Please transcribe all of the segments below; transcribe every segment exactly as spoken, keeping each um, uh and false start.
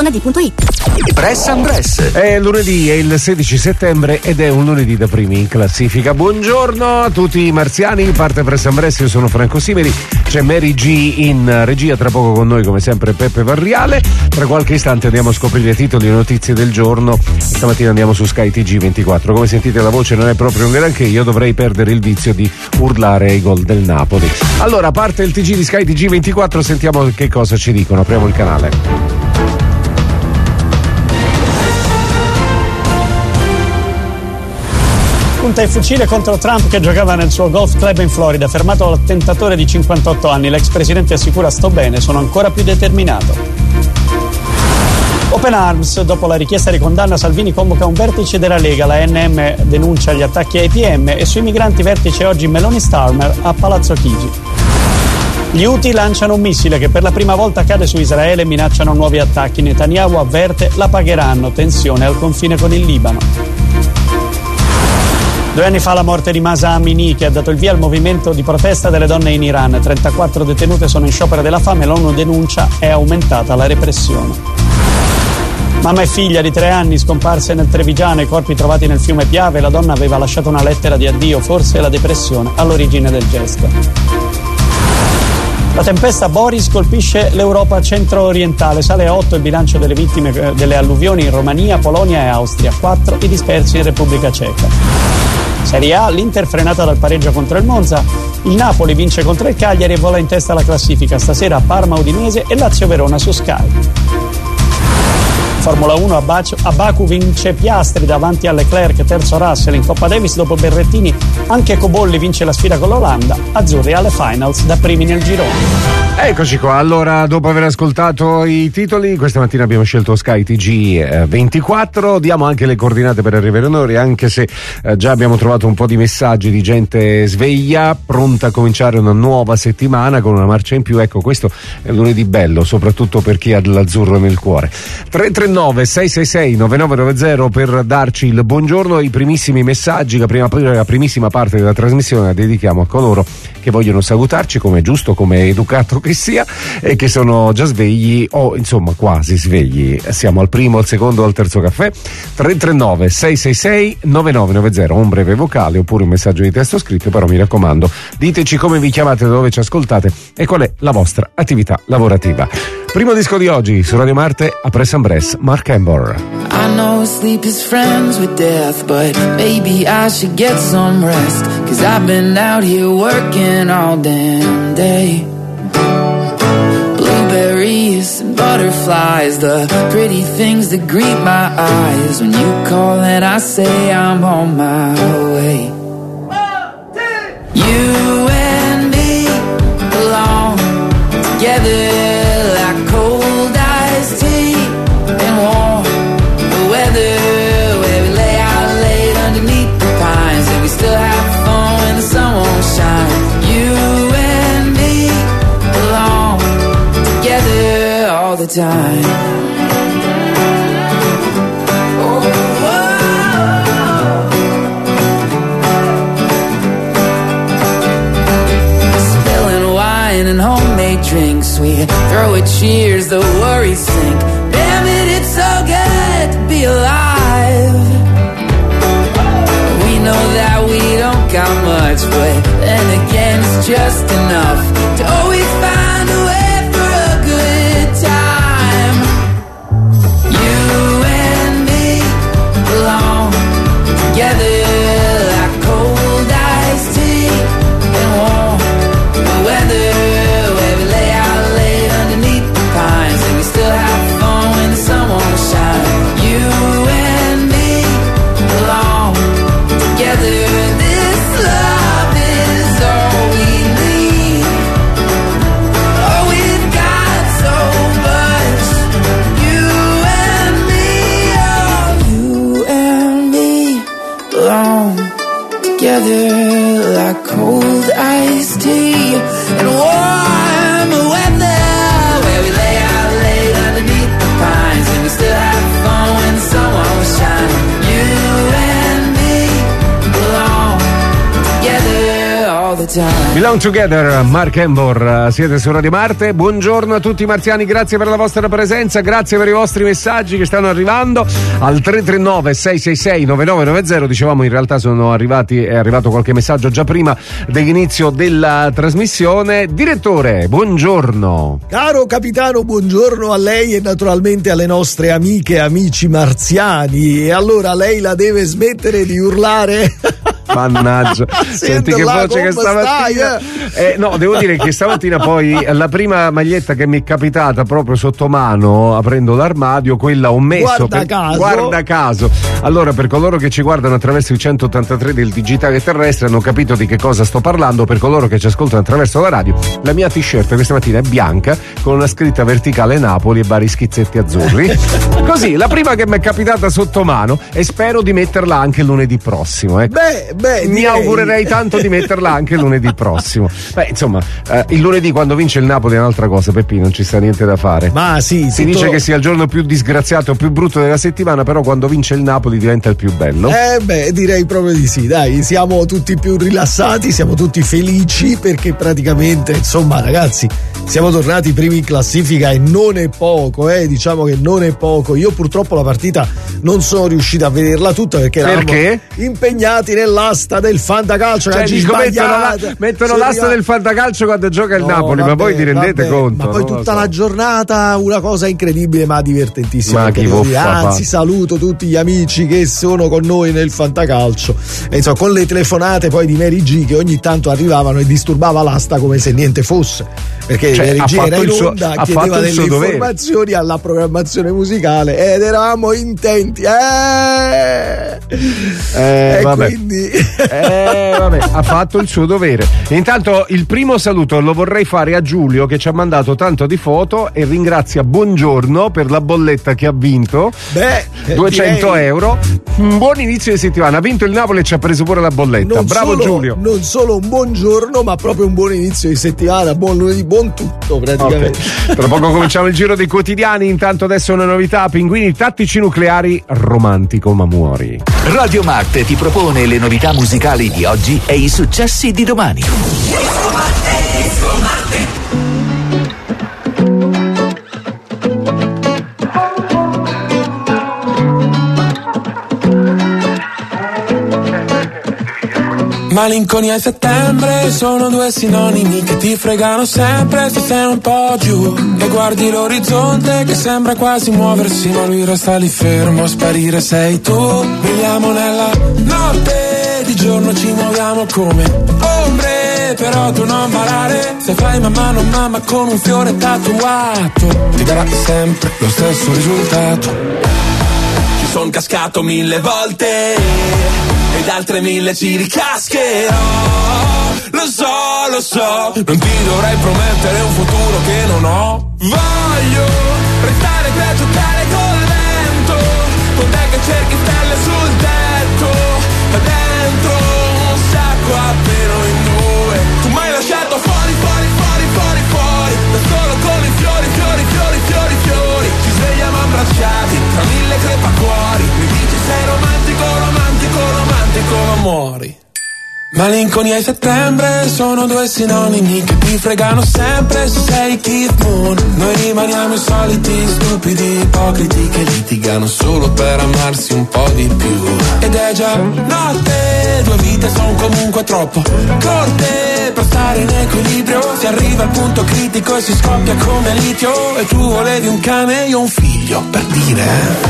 Donadi punto it. Press and Press. È lunedì, è il sedici settembre ed è un lunedì da primi in classifica. Buongiorno a tutti i marziani, parte Press and Press, io sono Franco Simeri, c'è Mary G in regia, tra poco con noi come sempre Peppe Varriale. Tra qualche istante andiamo a scoprire titoli e notizie del giorno. Stamattina andiamo su Sky T G ventiquattro. Come sentite la voce non è proprio un granché, io dovrei perdere il vizio di urlare i gol del Napoli. Allora, parte il T G di Sky T G ventiquattro, sentiamo che cosa ci dicono, apriamo il canale. Punta il fucile contro Trump che giocava nel suo golf club in Florida, fermato l'attentatore di cinquantotto anni. L'ex presidente assicura: sto bene, sono ancora più determinato. Open Arms, dopo la richiesta di condanna Salvini convoca un vertice della Lega, la N M denuncia gli attacchi ai P M e sui migranti vertice oggi Meloni Starmer a Palazzo Chigi. Gli Houthi lanciano un missile che per la prima volta cade su Israele e minacciano nuovi attacchi. Netanyahu avverte: la pagheranno, tensione al confine con il Libano. Due anni fa la morte di Mahsa Amini, che ha dato il via al movimento di protesta delle donne in Iran. trentaquattro detenute sono in sciopero della fame, l'ONU denuncia è aumentata la repressione. Mamma e figlia di tre anni scomparse nel Trevigiano, i corpi trovati nel fiume Piave, la donna aveva lasciato una lettera di addio, forse la depressione all'origine del gesto. La tempesta Boris colpisce l'Europa centro-orientale, sale a otto il bilancio delle vittime delle alluvioni in Romania, Polonia e Austria, quattro i dispersi in Repubblica Ceca. Serie A, l'Inter frenata dal pareggio contro il Monza, il Napoli vince contro il Cagliari e vola in testa alla classifica, stasera Parma Udinese e Lazio Verona su Sky. Formula uno, a Baku vince Piastri davanti a Leclerc, terzo Russell. In Coppa Davis dopo Berrettini anche Cobolli vince la sfida con l'Olanda, azzurri alle finals da primi nel girone. Eccoci qua, allora dopo aver ascoltato i titoli questa mattina abbiamo scelto Sky T G ventiquattro, diamo anche le coordinate per arrivare in ore, anche se eh, già abbiamo trovato un po' di messaggi di gente sveglia, pronta a cominciare una nuova settimana con una marcia in più. Ecco, questo è un lunedì bello, soprattutto per chi ha dell'azzurro nel cuore. tre tre nove sei sei sei nove nove nove zero per darci il buongiorno. I primissimi messaggi, la, prima, la primissima parte della trasmissione la dedichiamo a coloro che vogliono salutarci, come è giusto, come è educato che sia, e che sono già svegli o insomma quasi svegli. Siamo al primo, al secondo, al terzo caffè. tre tre nove sei sei sei nove nove nove zero, un breve vocale oppure un messaggio di testo scritto, però mi raccomando diteci come vi chiamate, da dove ci ascoltate e qual è la vostra attività lavorativa. Primo disco di oggi su Radio Marte, a Press and Press, Mark Embor. I know sleep is friends with death, but maybe I should get some rest, 'cause I've been out here working all damn day. Blueberries and butterflies, the pretty things that greet my eyes. When you call and I say I'm on my way. You and me belong together like cold iced tea and warm weather, where we lay out late underneath the pines and we still have fun when the sun won't shine. You and me belong together all the time. And homemade drinks, we throw a cheers, the worries sink. Damn it, it's so good to be alive. We know that we don't got much, but then again it's just enough to always find a way for a good time. You and me belong together like cold iced tea and warm weather. Together like cold iced tea and warm weather, where we lay out late underneath the pines and we still have fun when the sun won't shine. You and me belong together all the time. Belong Together, Mark Embor, siete su Radio Marte. Buongiorno a tutti i marziani, grazie per la vostra presenza, grazie per i vostri messaggi che stanno arrivando al tre tre nove sei sei sei nove nove nove zero. Dicevamo, in realtà sono arrivati, è arrivato qualche messaggio già prima dell'inizio della trasmissione. Direttore, buongiorno. Caro capitano, buongiorno a lei e naturalmente alle nostre amiche e amici marziani. E allora lei la deve smettere di urlare. Mannaggia, senti che voce che stamattina eh, no, devo dire che stamattina poi la prima maglietta che mi è capitata proprio sotto mano aprendo l'armadio, quella ho messo guarda per, caso guarda caso allora, per coloro che ci guardano attraverso il centottantatré del digitale terrestre hanno capito di che cosa sto parlando. Per coloro che ci ascoltano attraverso la radio, la mia t-shirt questa mattina è bianca con una scritta verticale Napoli e vari schizzetti azzurri. Così, la prima che mi è capitata sotto mano, e spero di metterla anche lunedì prossimo, ecco. Beh, beh, mi direi. augurerei tanto di metterla anche lunedì prossimo. Beh, insomma, eh, il lunedì quando vince il Napoli è un'altra cosa, Peppi, non ci sta niente da fare. Ma sì, si tutto... dice che sia il giorno più disgraziato o più brutto della settimana, però quando vince il Napoli diventa il più bello. Eh beh, direi proprio di sì, dai, siamo tutti più rilassati, siamo tutti felici perché praticamente, insomma, ragazzi, siamo tornati primi in classifica e non è poco, eh, diciamo che non è poco. Io purtroppo la partita non sono riuscito a vederla tutta perché eravamo perché? impegnati nell'asta del fantacalcio. Cioè, dico, mettono, la, mettono l'asta del fantacalcio quando gioca il no, Napoli, vabbè, ma voi vi rendete vabbè, conto? Ma poi tutta so. la giornata una cosa incredibile ma divertentissima. Ma chi Anzi, saluto tutti gli amici che sono con noi nel fantacalcio e insomma, con le telefonate poi di Mary G che ogni tanto arrivavano e disturbava l'asta come se niente fosse, perché cioè, Mary G era in onda, suo, chiedeva delle informazioni alla programmazione musicale ed eravamo intenti eh, eh, e vabbè. quindi eh, vabbè, ha fatto il suo dovere. Intanto il primo saluto lo vorrei fare a Giulio che ci ha mandato tanto di foto e ringrazia Buongiorno per la bolletta che ha vinto. Beh, duecento direi... euro. Un buon inizio di settimana, ha vinto il Napoli e ci ha preso pure la bolletta. Non Bravo solo, Giulio. Non solo un buon giorno, ma proprio un buon inizio di settimana, buon lunedì, buon tutto praticamente. Okay. Tra poco cominciamo il giro dei quotidiani. Intanto adesso una novità: pinguini tattici nucleari, romantico ma muori. Radio Marte ti propone le novità musicali di oggi e i successi di domani. Malinconia e settembre sono due sinonimi che ti fregano sempre se sei un po' giù e guardi l'orizzonte che sembra quasi muoversi ma lui resta lì fermo a sparire. Sei tu, viviamo nella notte, di giorno ci muoviamo come ombre, però tu non barare, se fai mamma non mamma con un fiore tatuato ti darà sempre lo stesso risultato. Ci son cascato mille volte ed altre mille ci ricascherò. Lo so, lo so, non ti dovrei promettere un futuro che non ho. Voglio restare qui a giocare col vento, con te che cerchi stelle sul tetto, ma dentro un sacco a pelo in due. Tu m'hai lasciato fuori, fuori, fuori, fuori, fuori, da solo con i fiori, fiori, fiori, fiori, fiori. Ci svegliamo abbracciati tra mille crepacuori. Mi dici sei romantico, romantico, romantico, ma muori. Malinconia e settembre sono due sinonimi che ti fregano sempre se sei Keith Moon. Noi rimaniamo i soliti stupidi ipocriti che litigano solo per amarsi un po' di più. Ed è già notte, due vite son comunque troppo corte per stare in equilibrio. Si arriva al punto critico e si scoppia come litio. E tu volevi un cane, io un figlio, per dire.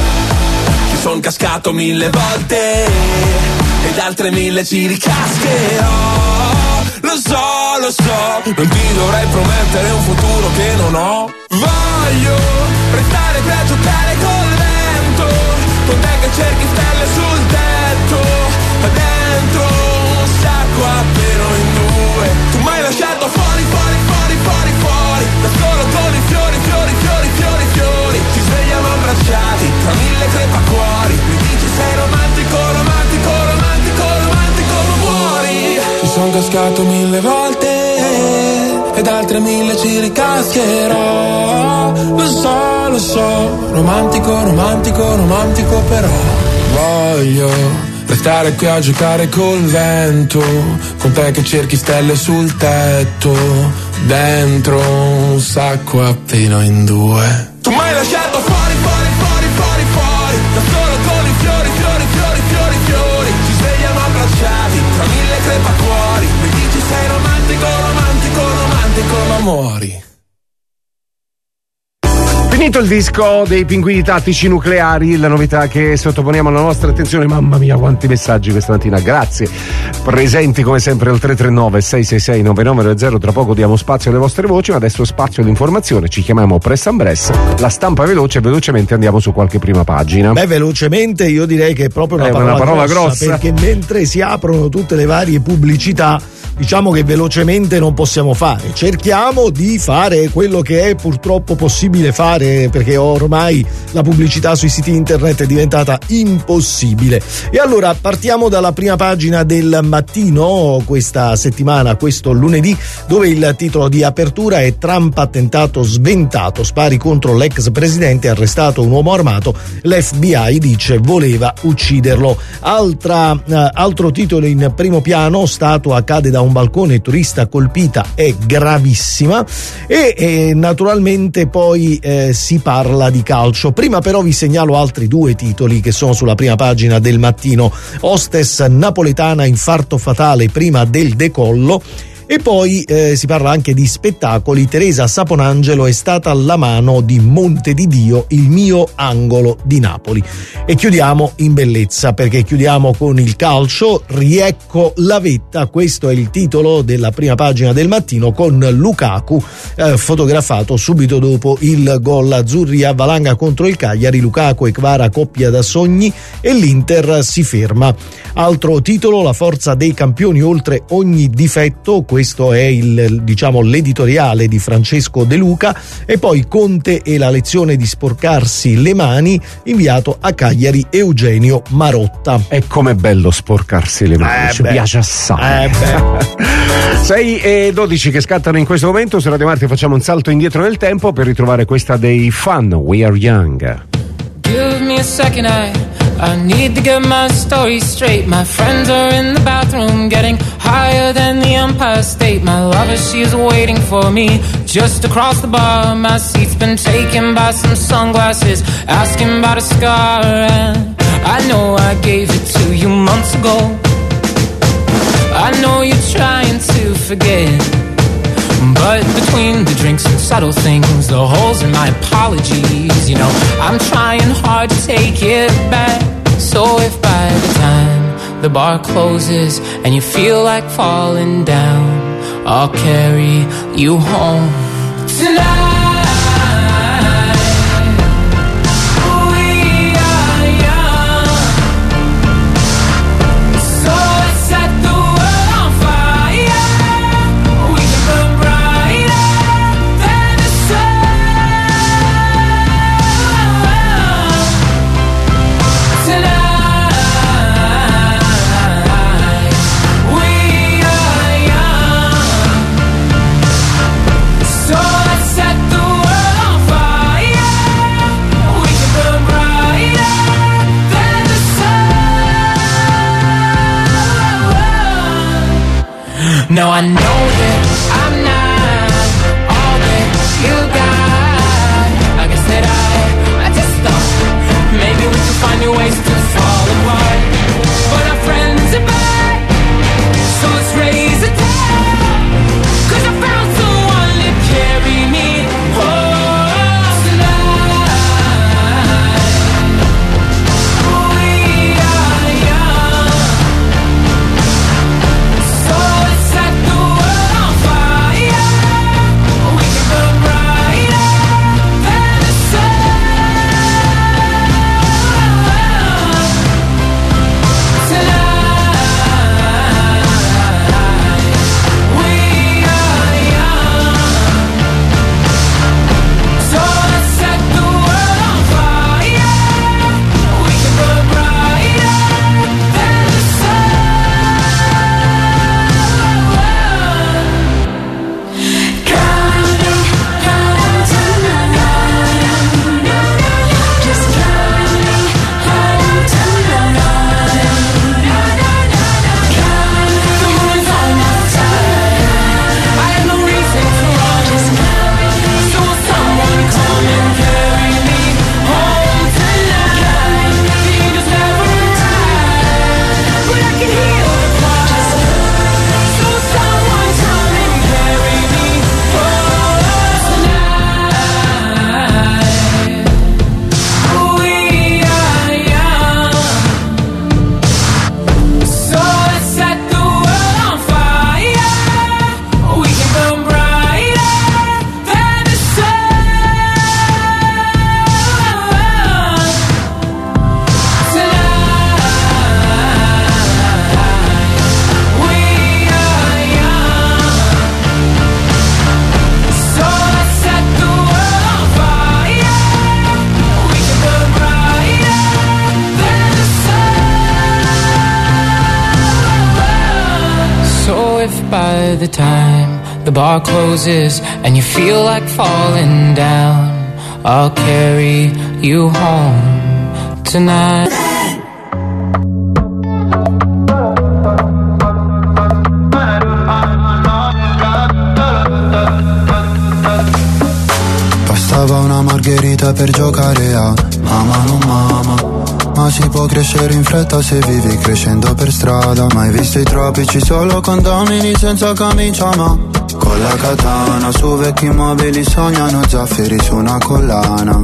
Ci son cascato mille volte ed altre mille ci ricascherò. Lo so, lo so, non ti dovrei promettere un futuro che non ho. Voglio restare qui a giocare col vento, con te che cerchi stelle sul tetto, ma dentro un sacco a pelo in due. Tu m'hai lasciato fuori, fuori, fuori, fuori, fuori, da solo con i fiori, fiori, fiori, fiori, fiori. Ci svegliamo abbracciati tra mille crepacuori. Mi dici sei romantico, romantico, romantico, romantico, ma muori. Ci son cascato mille volte ed altre mille ci ricascherò. Lo so, lo so, romantico, romantico, romantico, però voglio per stare qui a giocare col vento, con te che cerchi stelle sul tetto, dentro un sacco appena in due. Tu mi hai lasciato fuori, fuori, fuori, fuori, fuori, da solo con i fiori, fiori, fiori, fiori, fiori. Ci svegliamo abbracciati tra mille crepacuori. Mi dici sei romantico, romantico, romantico, ma muori. Finito il disco dei Pinguini Tattici Nucleari, la novità che sottoponiamo alla nostra attenzione. Mamma mia, quanti messaggi questa mattina, grazie. Presenti come sempre al tre tre nove sei sei sei nove nove nove zero. Tra poco diamo spazio alle vostre voci, ma adesso spazio all'informazione. Ci chiamiamo Press and Press, la stampa veloce, velocemente andiamo su qualche prima pagina. Beh, velocemente io direi che è proprio una, è parola, una parola grossa, grossa, perché mentre si aprono tutte le varie pubblicità, diciamo che velocemente non possiamo fare. Cerchiamo di fare quello che è purtroppo possibile fare, perché ormai la pubblicità sui siti internet è diventata impossibile. E allora partiamo dalla prima pagina del Mattino questa settimana, questo lunedì, dove il titolo di apertura è: Trump attentato sventato, spari contro l'ex presidente, arrestato un uomo armato, l'F B I dice voleva ucciderlo. Altra, eh, altro titolo in primo piano: statua cade da un balcone, turista colpita, è gravissima. E eh, naturalmente poi eh, si parla di calcio. Prima però vi segnalo altri due titoli che sono sulla prima pagina del Mattino: hostess napoletana, infarto fatale prima del decollo. E poi eh, si parla anche di spettacoli. Teresa Saponangelo è stata alla mano di Monte di Dio, il mio angolo di Napoli. E chiudiamo in bellezza, perché chiudiamo con il calcio. Riecco la vetta, questo è il titolo della prima pagina del Mattino, con Lukaku eh, fotografato subito dopo il gol. Azzurri a valanga contro il Cagliari, Lukaku e Kvara coppia da sogni e l'Inter si ferma. Altro titolo: la forza dei campioni oltre ogni difetto. Questo è il, diciamo, l'editoriale di Francesco De Luca. E poi Conte e la lezione di sporcarsi le mani, inviato a Cagliari Eugenio Marotta. E com'è bello sporcarsi le mani, eh ci beh. piace assai. Eh sei e dodici che scattano in questo momento. Su Radio Marti facciamo un salto indietro nel tempo per ritrovare questa dei Fun, We Are Young. Give me a second, I, I need to get my story straight. My friends are in the bathroom getting higher than the Empire State. My lover, she is waiting for me just across the bar. My seat's been taken by some sunglasses, asking about a scar. And I know I gave it to you months ago. I know you're trying to forget, but between the drinks and subtle things, the holes in my apologies, you know, I'm trying hard to take it back. So if by the time the bar closes and you feel like falling down, I'll carry you home tonight. No, I know that I'm not all that you got. I guess that I, I just thought maybe we could find new ways to fall apart. But our friends are back, so let's raise a toast. 'Cause I found someone to carry me home tonight. We are young, so let's set the world on fire. by the time the bar closes and you feel like falling down, I'll carry you home tonight. Bastava una margherita per giocare a mamma non mamma. Ma si può crescere in fretta se vivi crescendo per strada. Mai visto i tropici solo condomini senza camicia, ma con la katana su vecchi mobili sognano zaffiri su una collana.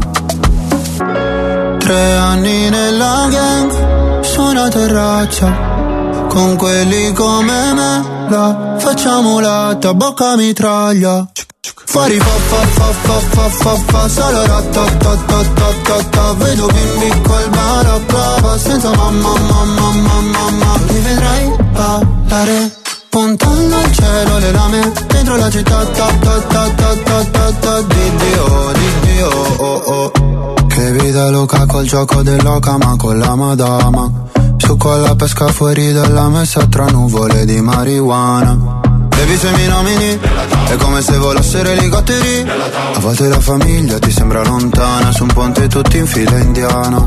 Tre anni nella gang su una terrazza, con quelli come me la facciamo latta, bocca mitraglia. Fuori fa fa fa fa fa fa fa solo ratatatatata. Vedo bimbi col balaclava senza mamma mamma mamma mamma. Mi vedrai ballare puntando al cielo le lame dentro la città ta ta ta ta ta ta ta. Di Dio, di Dio, oh oh. Che vita loca col gioco dell'oca ma con la madama. Su con la pesca fuori dalla messa tra nuvole di marijuana. Baby se mi nomini è come se volassero elicotteri. A volte la famiglia ti sembra lontana, su un ponte tutti in fila indiana.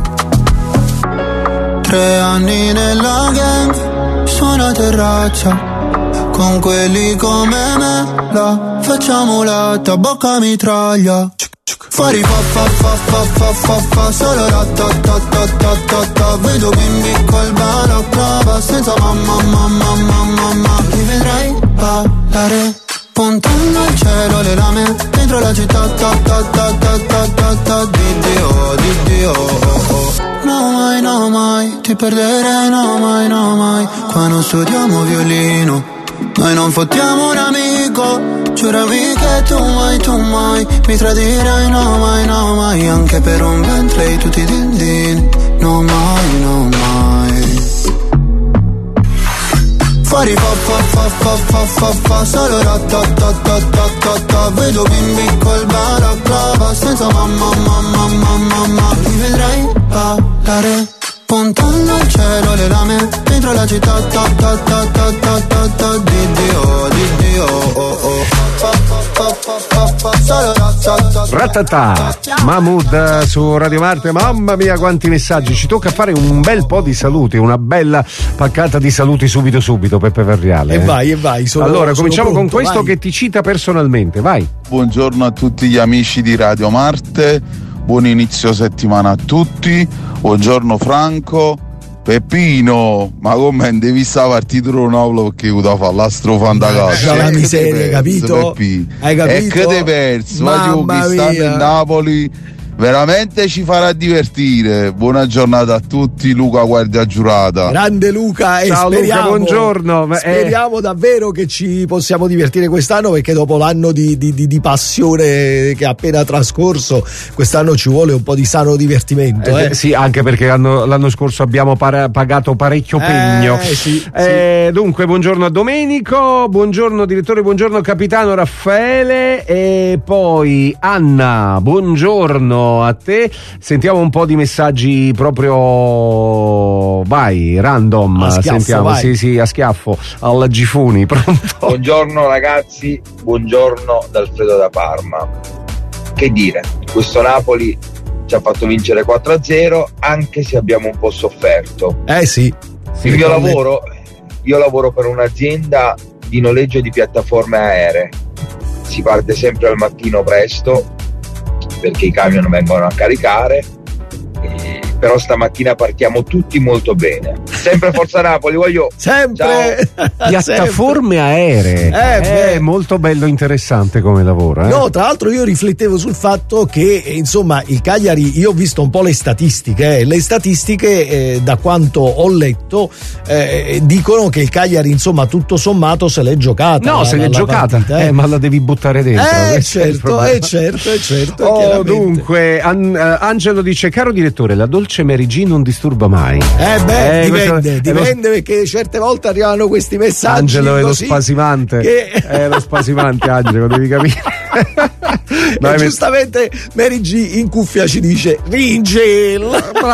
Tre anni nella gang su una terrazza, con quelli come me la facciamo latta, bocca mitraglia. Fuori fa fa fa fa fa fa fa solo ratatatatata. Vedo bimbi col balaclava senza mamma mamma mamma mamma. Mi vedrai ballare puntando al cielo le lame dentro la città ta ta ta ta ta ta ta. Di Dio, di Dio, oh oh. No mai, no mai, ti perderei, no mai, no mai. Qua non studiamo violino, noi non fottiamo un amico. Giurami che tu mai, tu mai mi tradirai, no mai, no mai. Anche per un Bentley tutti din din, no mai, no mai. Fuori fa fa fa fa fa fa fa solo ratatatatata. Vedo bimbi col balaclava senza mamma mamma mamma mamma. Mi vedrai ballare puntando al cielo le lame dentro la città ta ta ta ta ta ta ta. Di Dio, di Dio, oh oh. Ratata Mahmood su Radio Marte. Mamma mia quanti messaggi, ci tocca fare un bel po' di saluti, una bella paccata di saluti subito subito, Peppe Verriale. E vai e vai sono, allora sono cominciamo pronto, con questo vai. Che ti cita personalmente, vai. Buongiorno a tutti gli amici di Radio Marte, buon inizio settimana a tutti. Buongiorno Franco. Peppino, ma come devi stare partito Ronaldo perché io da fare la strofa da casa? La miseria, capito? Hai capito? E che te perso? Ma stanno in Napoli, veramente ci farà divertire. Buona giornata a tutti, Luca Guardia Giurata. Grande Luca e ciao speriamo, Luca, buongiorno. Speriamo eh. davvero che ci possiamo divertire quest'anno, perché dopo l'anno di, di, di, di passione che è appena trascorso, quest'anno ci vuole un po' di sano divertimento. Eh, eh. Sì, anche perché l'anno, l'anno scorso abbiamo para- pagato parecchio pegno. Eh, sì, eh, sì. Dunque, buongiorno a Domenico, buongiorno direttore, buongiorno capitano Raffaele e poi Anna, buongiorno a te. Sentiamo un po' di messaggi proprio vai random, a schiaffo, sentiamo vai. sì sì a schiaffo alla Gifuni. Pronto? Buongiorno ragazzi, buongiorno da Alfredo da Parma. Che dire, questo Napoli ci ha fatto vincere quattro a zero, anche se abbiamo un po' sofferto. Eh sì, sì io lavoro io lavoro per un'azienda di noleggio di piattaforme aeree. Si parte sempre al mattino presto perché i camion vengono a caricare, eh, però stamattina partiamo tutti molto bene. Sempre Forza Napoli, voglio sempre piattaforme aeree. Eh, è molto bello, interessante come lavoro. Eh? No, tra l'altro io riflettevo sul fatto che insomma il Cagliari, io ho visto un po' le statistiche, eh, le statistiche eh, da quanto ho letto eh, dicono che il Cagliari insomma tutto sommato se l'è giocata. No, la, se l'è giocata, partita, eh. eh, ma la devi buttare dentro. Eh certo, eh certo, eh certo. Oh, dunque, An- uh, Angelo dice: caro direttore, la dolce Mary G non disturba mai. Eh beh, eh, dipende, questo, dipende lo... perché certe volte arrivano questi messaggi. Angelo è lo così spasimante. Che... È lo spasimante, Angelo, devi capire. No, e giustamente Mary G in cuffia ci dice Ringel.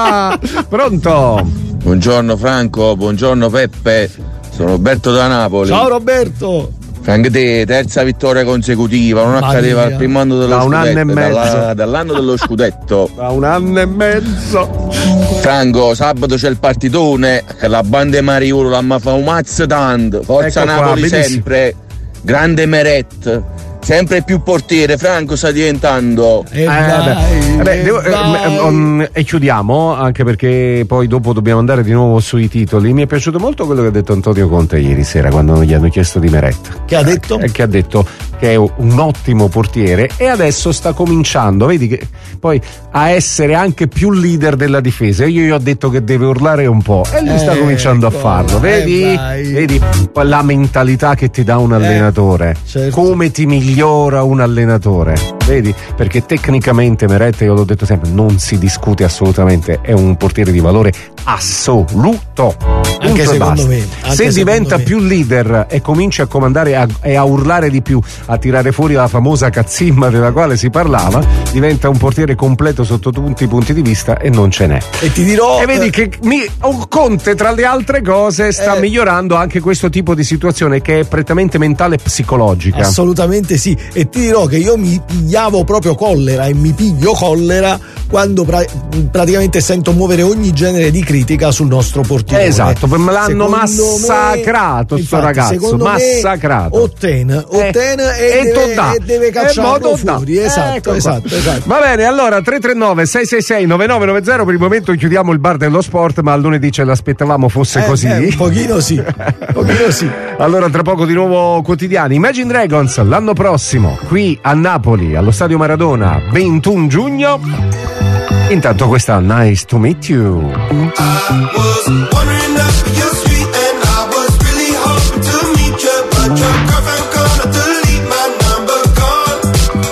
Pronto? Buongiorno Franco, buongiorno Peppe, sono Roberto da Napoli. Ciao Roberto. Anche te, terza vittoria consecutiva, non accadeva al primo anno dello da scudetto, un anno e mezzo. dalla, dall'anno dello scudetto. Da un anno e mezzo. Franco, sabato c'è il partitone, che la banda Mariolo l'ha fa un mazzo tanto, forza Ecco qua, Napoli benissimo. sempre, grande Meret. Sempre più portiere, Franco sta diventando. E Eh, vai, vabbè, e eh, devo- eh, vai. um, e chiudiamo, anche perché poi dopo dobbiamo andare di nuovo sui titoli. Mi è piaciuto molto quello che ha detto Antonio Conte ieri sera quando gli hanno chiesto di Meret. Che ha detto? Eh, che ha detto che è un ottimo portiere e adesso sta cominciando, vedi, che poi a essere anche più leader della difesa. Io gli ho detto che deve urlare un po' e lui sta Ecco, cominciando a farlo, vedi? eh, vai. Vedi la mentalità che ti dà un allenatore, certo. come ti migliora un allenatore, vedi? Perché tecnicamente Meret, io l'ho detto sempre, non si discute assolutamente, è un portiere di valore assoluto. Anche Punto e secondo basta. me, anche Se diventa secondo me. più leader e comincia a comandare a- e a urlare di più, a tirare fuori la famosa cazzimma della quale si parlava, diventa un portiere completo sotto tutti i punti di vista e non ce n'è. E ti dirò. E vedi che mi, oh, Conte, tra le altre cose, sta Eh. migliorando anche questo tipo di situazione che è prettamente mentale e psicologica. Assolutamente sì, e ti dirò che io mi pigliavo proprio collera e mi piglio collera quando pra- praticamente sento muovere ogni genere di critica sul nostro portiere. Esatto, me l'hanno Secondo massacrato me- sto infatti, ragazzo, secondo me, massacrato. Otten, Otten Eh, e, e deve, Todà. e deve E cacciarlo mo Todà. fuori. Esatto, Ecco qua. esatto, esatto. Va bene, allora tre tre nove sei sei sei nove nove nove zero, per il momento chiudiamo il bar dello sport, ma a lunedì ce l'aspettavamo fosse Eh, così. eh, un pochino sì, un pochino sì. Allora tra poco di nuovo quotidiani. Imagine Dragons l'anno prossimo qui a Napoli allo Stadio Maradona, ventuno giugno. Intanto questa Nice to Meet You. I was wondering if you're sweet and I was really hoping to meet you, but your girlfriend gonna delete my number gone.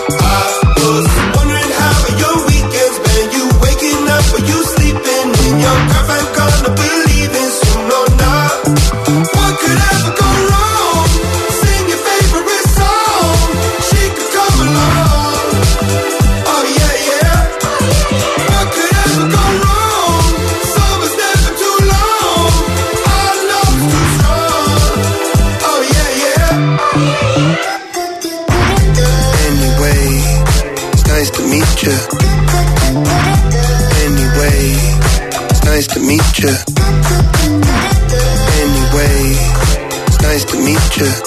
I was wondering how your weekends been, you waking up or you sleeping in, your girlfriend gonna believe in soon or not. What could ever go wrong? Sing your favorite song, she could come along. Oh yeah, yeah. What could ever go wrong? Summer's never too long. Our love's too strong. Oh yeah, yeah. Anyway, it's nice to meet you. Anyway, it's nice to meet you. Anyway, it's nice to meet you.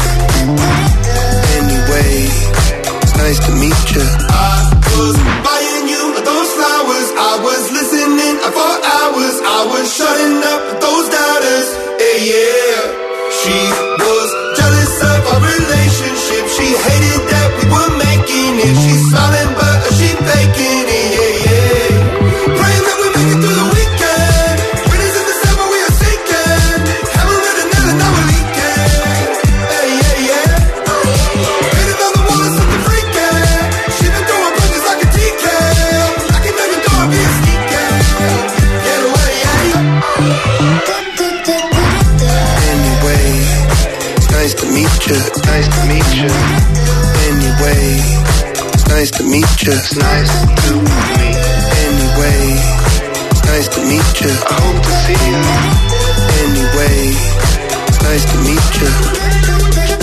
Anyway, it's nice to meet you. I was buying you those flowers. I was listening for hours. I was shutting up those doubters. Hey, yeah. She was jealous of our relationship. She hated that we were making it. She's smiling, but she faking it. Yeah, yeah. Praying that we make it through the weekend. Winners in December, we are sinking. Haven't read a nail and now we're leaking. Hey, yeah, yeah. Painted on the wall is something freaking. She been throwing punches like a T K. I can never do it, being sneaky. Get away, yeah. Anyway, it's nice to meet you. It's nice to meet you. Anyway, it's nice to meet you. It's nice to meet. Anyway, it's nice to meet you. I hope to see you. Anyway, it's nice to meet you.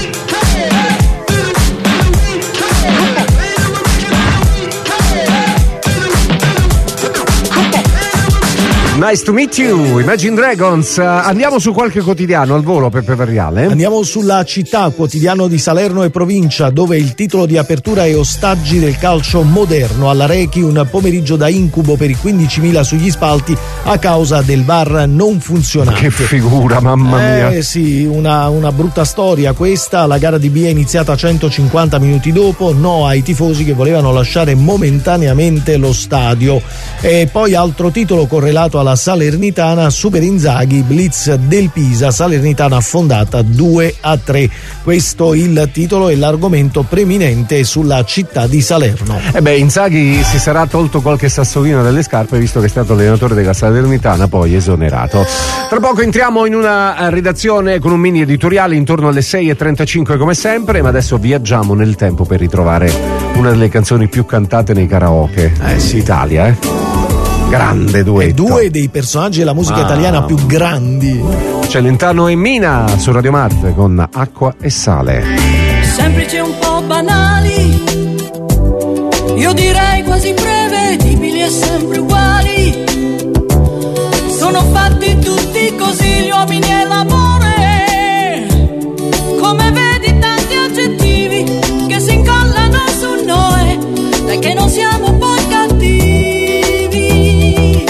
Nice to meet you, Imagine Dragons. Uh, andiamo su qualche quotidiano al volo, Peppe Variale. Andiamo sulla Città, quotidiano di Salerno e provincia, dove il titolo di apertura è Ostaggi del calcio moderno. Alla Rechi un pomeriggio da incubo per i quindicimila sugli spalti a causa del V A R non funzionante. Che figura, mamma mia. Eh sì, una, una brutta storia questa. La gara di B è iniziata centocinquanta minuti dopo, no ai tifosi che volevano lasciare momentaneamente lo stadio. E poi altro titolo correlato alla Salernitana, Super Inzaghi, blitz del Pisa, Salernitana affondata due a tre. Questo il titolo e l'argomento preminente sulla città di Salerno. Eh beh, Inzaghi si sarà tolto qualche sassolino dalle scarpe, visto che è stato allenatore della Salernitana, poi esonerato. Tra poco entriamo in una redazione con un mini editoriale intorno alle sei e trentacinque come sempre, ma adesso viaggiamo nel tempo per ritrovare una delle canzoni più cantate nei karaoke eh sì. Italia, eh. Grande duetto. E due dei personaggi della musica Ah. italiana più grandi. Celentano e Mina su Radio Marte con Acqua e Sale. Semplici e un po' banali, io direi quasi prevedibili e sempre uguali. Sono fatti tutti così gli uomini e l'amore. Come vedi tanti aggettivi che si incollano su noi, dai che non siamo poi cattivi.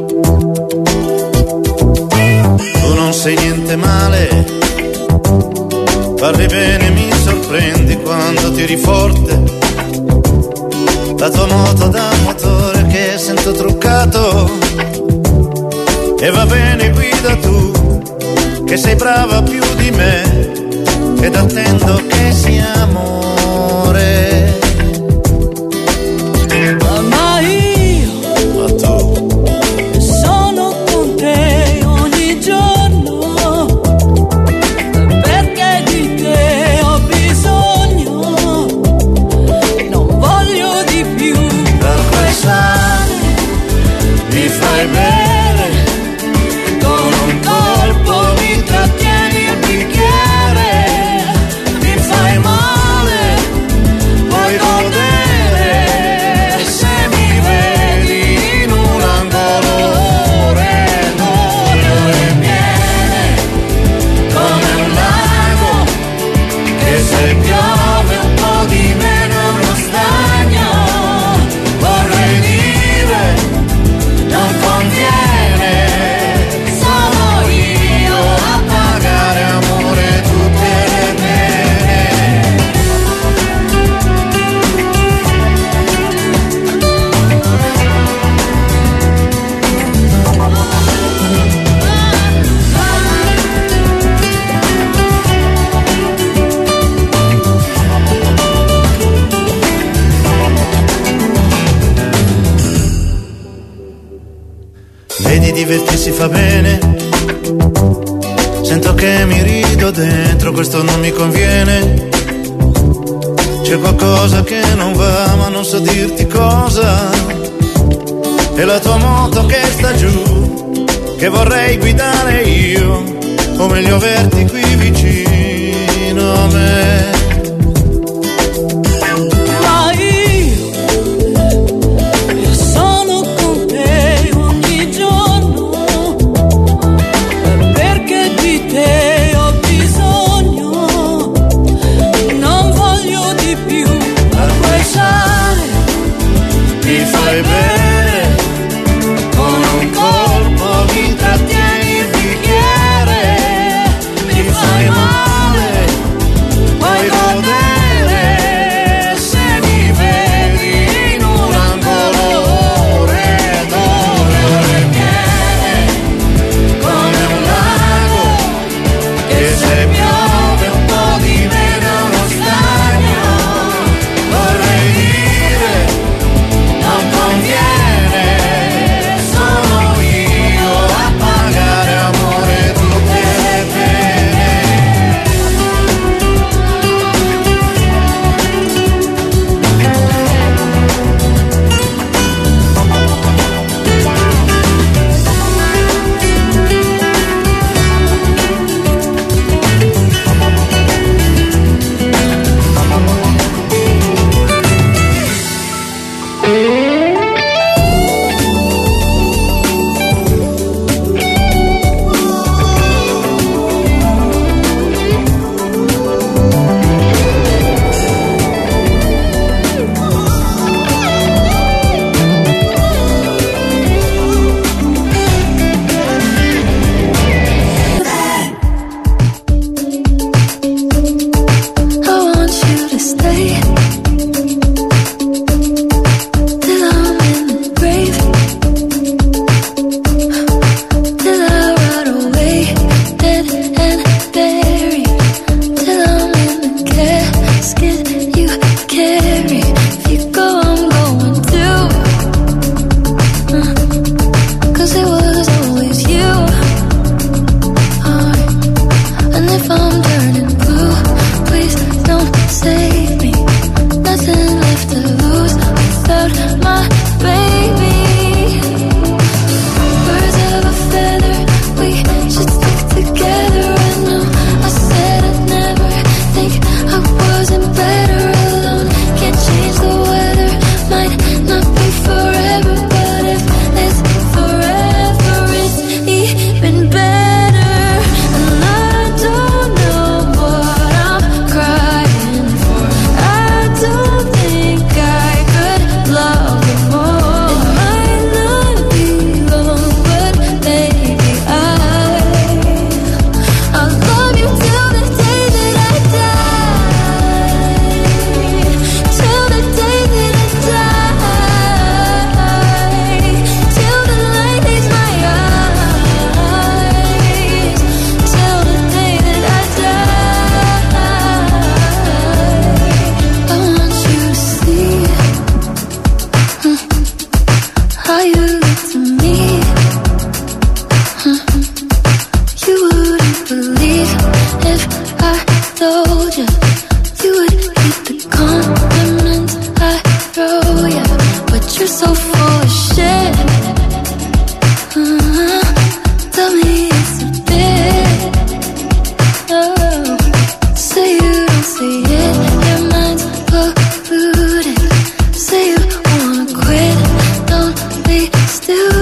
Tu non sei niente male, parli bene, mi sorprendi quando tiri forte. La tua moto da motore che sento truccato. E va bene, guida tu, che sei brava più di me, ed attendo che sia amore. Ma io, Ma tu, sono con te ogni giorno, perché di te ho bisogno, non voglio di più. per questo mi fai bene. Divertirsi fa bene, sento che mi rido dentro, questo non mi conviene. C'è qualcosa che non va, ma non so dirti cosa. E la tua moto che sta giù, che vorrei guidare io, o meglio averti qui vicino a me. Poi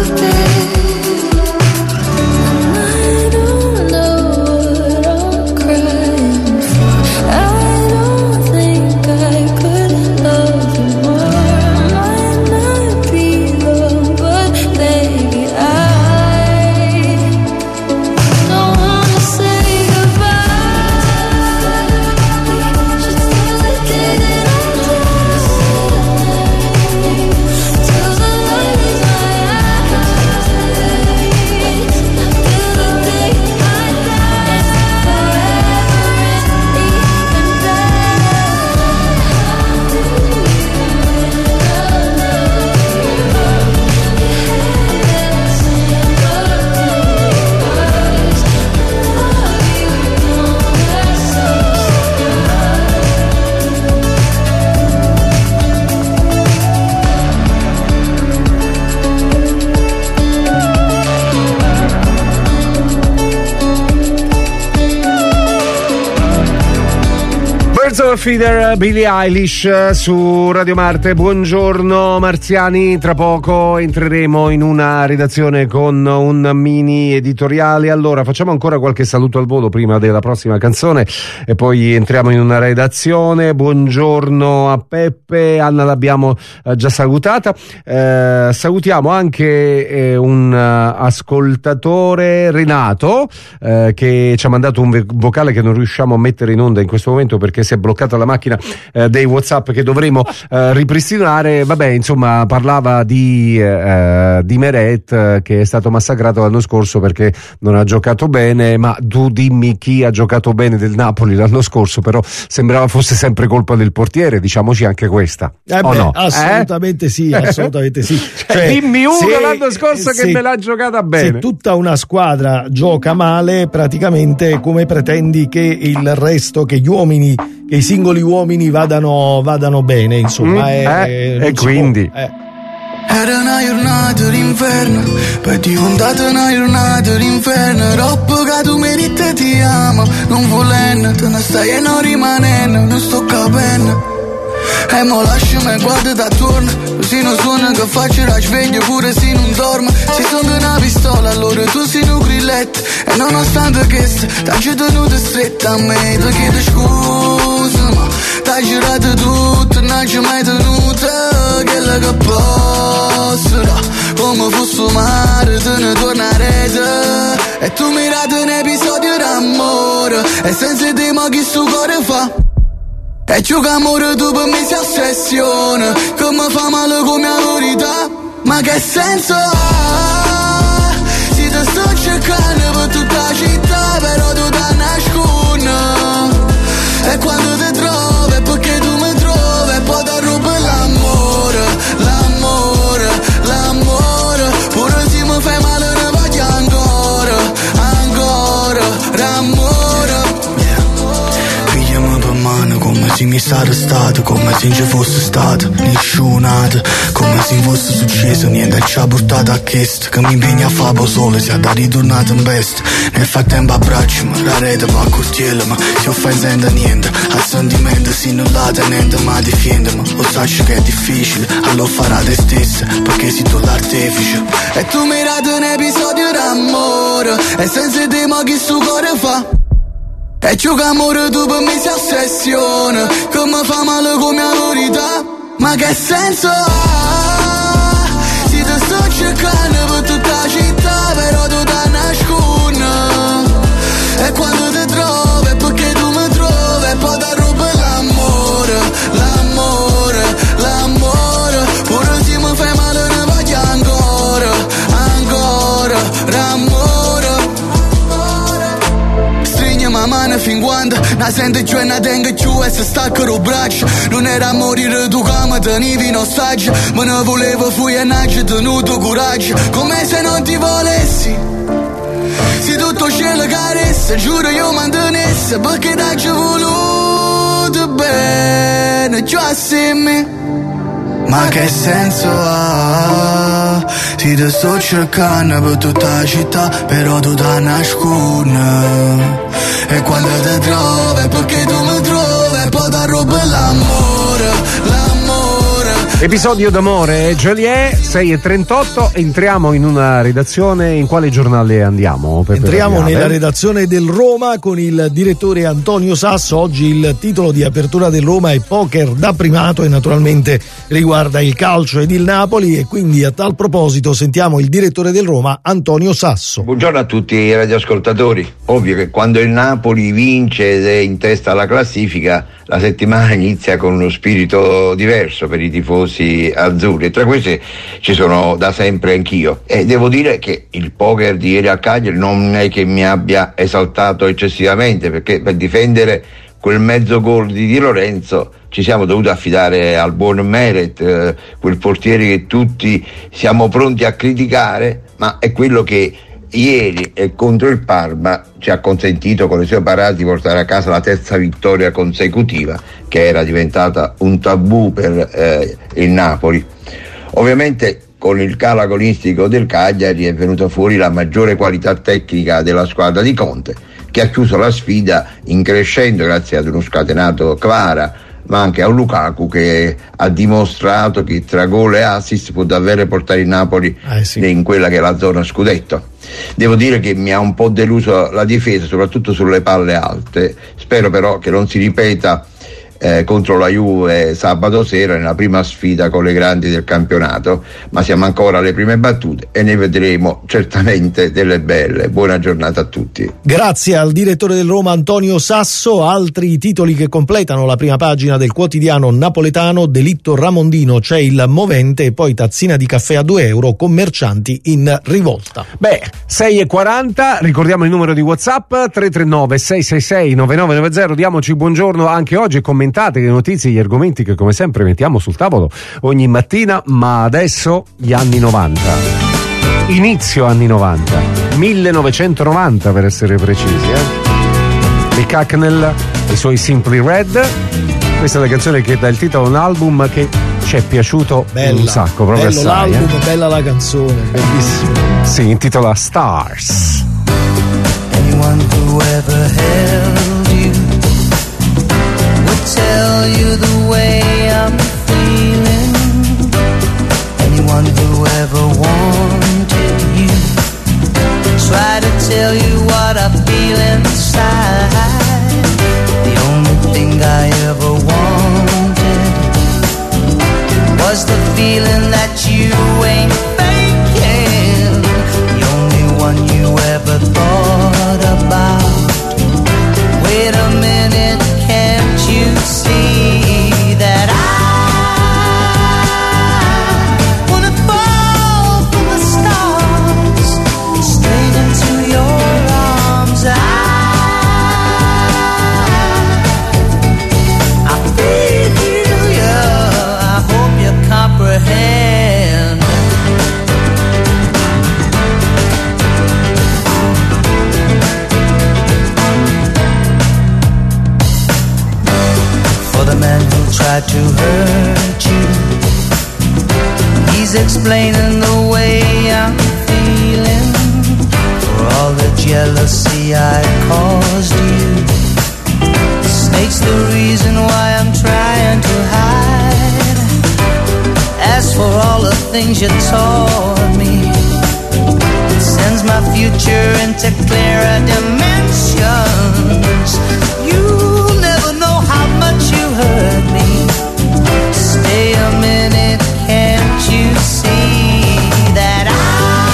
Feeder, Billie Eilish su Radio Marte. Buongiorno marziani, tra poco entreremo in una redazione con un mini editoriale. Allora facciamo ancora qualche saluto al volo prima della prossima canzone e poi entriamo in una redazione. Buongiorno a Peppe, Anna l'abbiamo eh, già salutata. Eh, salutiamo anche eh, un uh, ascoltatore, Renato, eh, che ci ha mandato un vocale che non riusciamo a mettere in onda in questo momento perché si è bloccato la macchina eh, dei WhatsApp che dovremo eh, ripristinare. Vabbè, insomma, parlava di eh, di Meret eh, che è stato massacrato l'anno scorso perché non ha giocato bene. Ma tu dimmi chi ha giocato bene del Napoli l'anno scorso, però sembrava fosse sempre colpa del portiere, diciamoci anche questa. Eh o beh, no? assolutamente eh? sì, assolutamente sì. Cioè, dimmi uno se, l'anno scorso se, che me l'ha giocata bene. Se tutta una squadra gioca male, praticamente come pretendi che il resto, che gli uomini, che i singoli uomini vadano, vadano bene, insomma. Mm, è, eh, e quindi può, eh. Era una giornata d'inverno, poi è diventata una giornata d'inferno. Troppo che tu meriti e ti amo, non volendo, te ne stai e non rimanendo, non sto capendo. E mo lasciami guarda da attorno, così non suona che faccio la sveglia pure se non dormo. Se sono una pistola allora tu sei un grilletto, e nonostante questo t'hai tenuto stretta a me. Ti chiedo scusa ma t'hai girato tutto, non ci mai tenuto quella che posso, come fosse mare te ne tornare. E tu mirate un episodio d'amore e senza te ma chi sto cuore fa. E ciò che amore tu per me si ossessiona, che mi fa male come la verità. Ma che senso ha? Se ti sto cercando per tutta la città, però tu ti nascondi. E quando ti trovi è perché tu mi trovi, e poi ti rubo l'amore, l'amore, l'amore. Pure se mi fai male ne voglio ancora, ancora, l'amore. Come se mi sarebbe stato, come se non ci fosse stato nessunato, come se non fosse successo niente, ci ha portato a questo, che mi impegna a fare solo, si è da ritornato in veste. Nel frattempo abbracciami, la rete va a curtiello, ma si offende niente, al sentimento si non la tenente, ma difende, ma lo sai che è difficile, allora farà te stessa, perché sei tu l'artefice. E tu mi rati un episodio d'amore, e senza te ma chi sto cuore fa. E ciò che amore tu per me si ossessiona, che mi fa male come la verità. Ma che senso ha? Se ti sto cercando per tutta la città, però tu ti nascondi. E quando ti trovi è perché tu mi trovi, e poi ti rubo l'amore, l'amore, l'amore. Pure se mi fai male ne voglio ancora, ancora, l'amore. Ma mano fin quando la sento giù e la tengo giù e si stacca lo braccio. Non era a morire tu che mi tenevi in ostaggio, ma ne volevo fuori e non ci tenuto coraggio. Come se non ti volessi, se tutto cielo caressa, giuro io mantenesse, perché t'hai voluto bene giù assieme. Ma che senso ha? Se ti sto cercando per tutta la città, però tu ti nascondi. E quando ti trovi è perché tu mi trovi, e poi ti rubo l'amore, l'amore, Episodio d'amore, Joliet, sei e trentotto. Entriamo in una redazione. In quale giornale andiamo? Peppe Entriamo Radiale? nella redazione del Roma con il direttore Antonio Sasso. Oggi il titolo di apertura del Roma è Poker da primato e naturalmente riguarda il calcio ed il Napoli, e quindi a tal proposito sentiamo il direttore del Roma Antonio Sasso. Buongiorno a tutti i radioascoltatori. Ovvio che quando il Napoli vince ed è in testa alla classifica, la settimana inizia con uno spirito diverso per i tifosi azzurri, e tra questi ci sono da sempre anch'io, e devo dire che il poker di ieri a Cagliari non è che mi abbia esaltato eccessivamente, perché per difendere quel mezzo gol di Di Lorenzo ci siamo dovuti affidare al buon Meret, eh, quel portiere che tutti siamo pronti a criticare, ma è quello che ieri e contro il Parma ci ha consentito con le sue parate di portare a casa la terza vittoria consecutiva, che era diventata un tabù per eh, il Napoli. Ovviamente con il calo agonistico del Cagliari è venuta fuori la maggiore qualità tecnica della squadra di Conte, che ha chiuso la sfida in crescendo grazie ad uno scatenato Kvara, ma anche a un Lukaku che ha dimostrato che tra gol e assist può davvero portare il Napoli eh sì. in quella che è la zona scudetto. Devo dire che mi ha un po' deluso la difesa, soprattutto sulle palle alte. Spero però che non si ripeta eh, contro la Juve sabato sera nella prima sfida con le grandi del campionato, ma siamo ancora alle prime battute e ne vedremo certamente delle belle. Buona giornata a tutti. Grazie al direttore del Roma Antonio Sasso. Altri titoli che completano la prima pagina del quotidiano napoletano: delitto Ramondino, c'è il movente, e poi tazzina di caffè a due euro, commercianti in rivolta. Beh, sei e quaranta, ricordiamo il numero di WhatsApp tre tre nove sei sei sei nove nove nove zero. Diamoci buongiorno anche oggi e commentate le notizie e gli argomenti che come sempre mettiamo sul tavolo ogni mattina. Ma adesso gli anni novanta, inizio anni novanta, millenovecentonovanta per essere precisi, eh? Mick Hucknell e i suoi Simply Red. Questa è la canzone che dà il titolo a un album che ci è piaciuto bella, un sacco, proprio bello assai, l'album, eh? bella la canzone, bellissimo. Si intitola Stars. Anyone who ever held you would tell you the way I'm feeling. Anyone who ever wanted you try to tell you what I feel inside. The only thing I ever wanted was the feeling that you ain't faking. The only one you ever thought about. Wait a minute, can't you see that I wanna fall from the stars straight into your arms? I, I feel you, I hope you comprehend. For the man who tried to hurt you, he's explaining the way I'm feeling. For all the jealousy I caused you, snake's the reason why I'm trying to hide. As for all the things you taught me, it sends my future into clearer dimensions. You'll never know how much you hurt me. Stay a minute, can't you see that I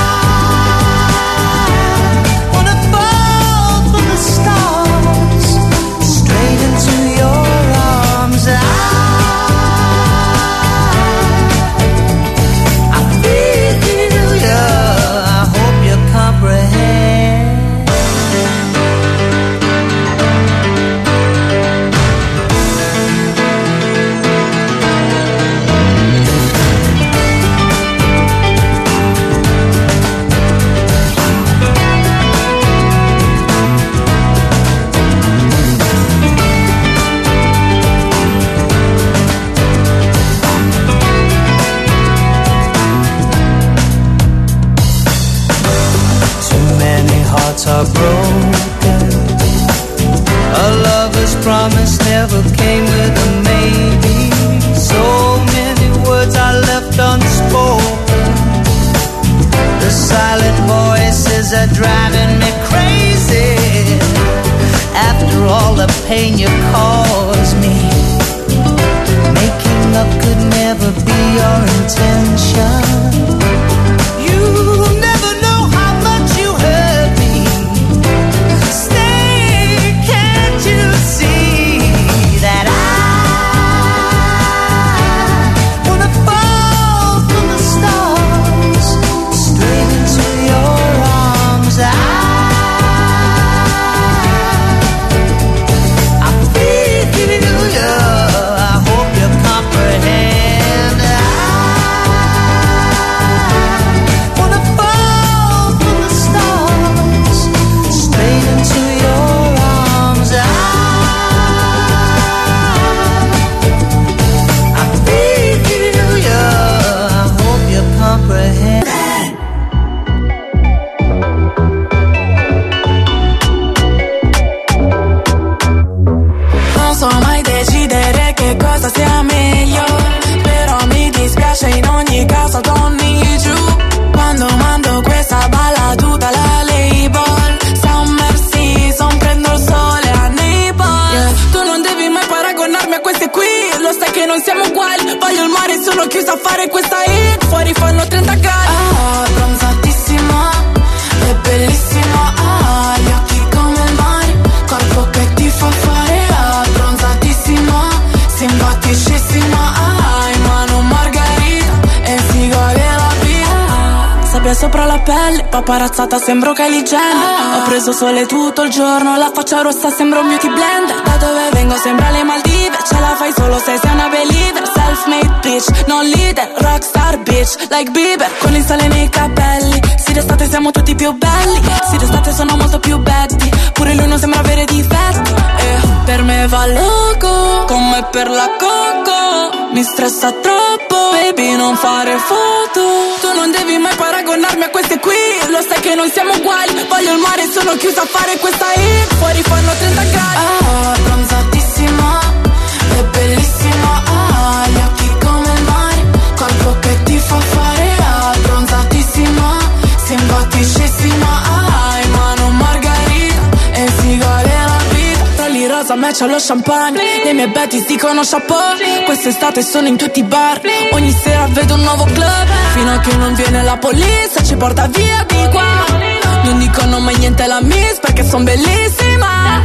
wanna fall from the stars straight into your arms? I, I feel you, I hope you comprehend. Are broken. A lover's promise never came with a maybe. So many words I unspoken. The silent voices are driving me crazy. After all the pain you caused me, making up could never be your intention. You never know how much you hurt me. Stay, can't you see that I wanna fall from the stars straight into your arms? I sia meglio, però mi dispiace in ogni caso torni giù. Quando mando questa balladuta la label Summer season, prendo il sole a Naples, yeah. Tu non devi mai paragonarmi a queste qui, lo sai che non siamo uguali. Voglio il mare, sono chiusa a fare questa hit. Fuori fanno trenta gradi. Ah, bronzatissima, è bellissima. Ah, gli occhi come il mare, corpo che ti fa fare. Ah, bronzatissima, simpaticissima, hai in mano margarita e figo della vita. Sabbia sopra la pelle, paparazzata sembro Kylie Jenner. Ho preso sole tutto il giorno, la faccia rossa sembra un beauty blender. Da dove vengo sembra le Maldive, ce la fai solo se sei una believer. Self-made bitch, non leader, rockstar bitch, like Bieber. Con il sale nei capelli, sì d'estate siamo tutti più belli. Sì d'estate sono molto più betty, pure lui non sembra avere difetti. Eh, per me va loco, come per la coco. Mi stressa troppo, baby non fare foto. Tu non devi mai paragonarmi a queste qui, lo sai che non siamo uguali. Voglio il mare, sono chiusa a fare questa hit. Fuori fanno trenta gradi. Ah, bronzatissima, è bellissima. Ah, gli occhi come il mare, corpo che ti fa fare. Ah, bronzatissima, simpaticissima. Ah, in mano margarita e figo della vita. Tra li rosa match allo champagne, le mie betties dicono chapeau. Quest'estate sono in tutti i bar, ogni sera vedo un nuovo club. Fino a che non viene la polizia, ci porta via di qua. Non dicono mai niente alla miss perché son bellissima.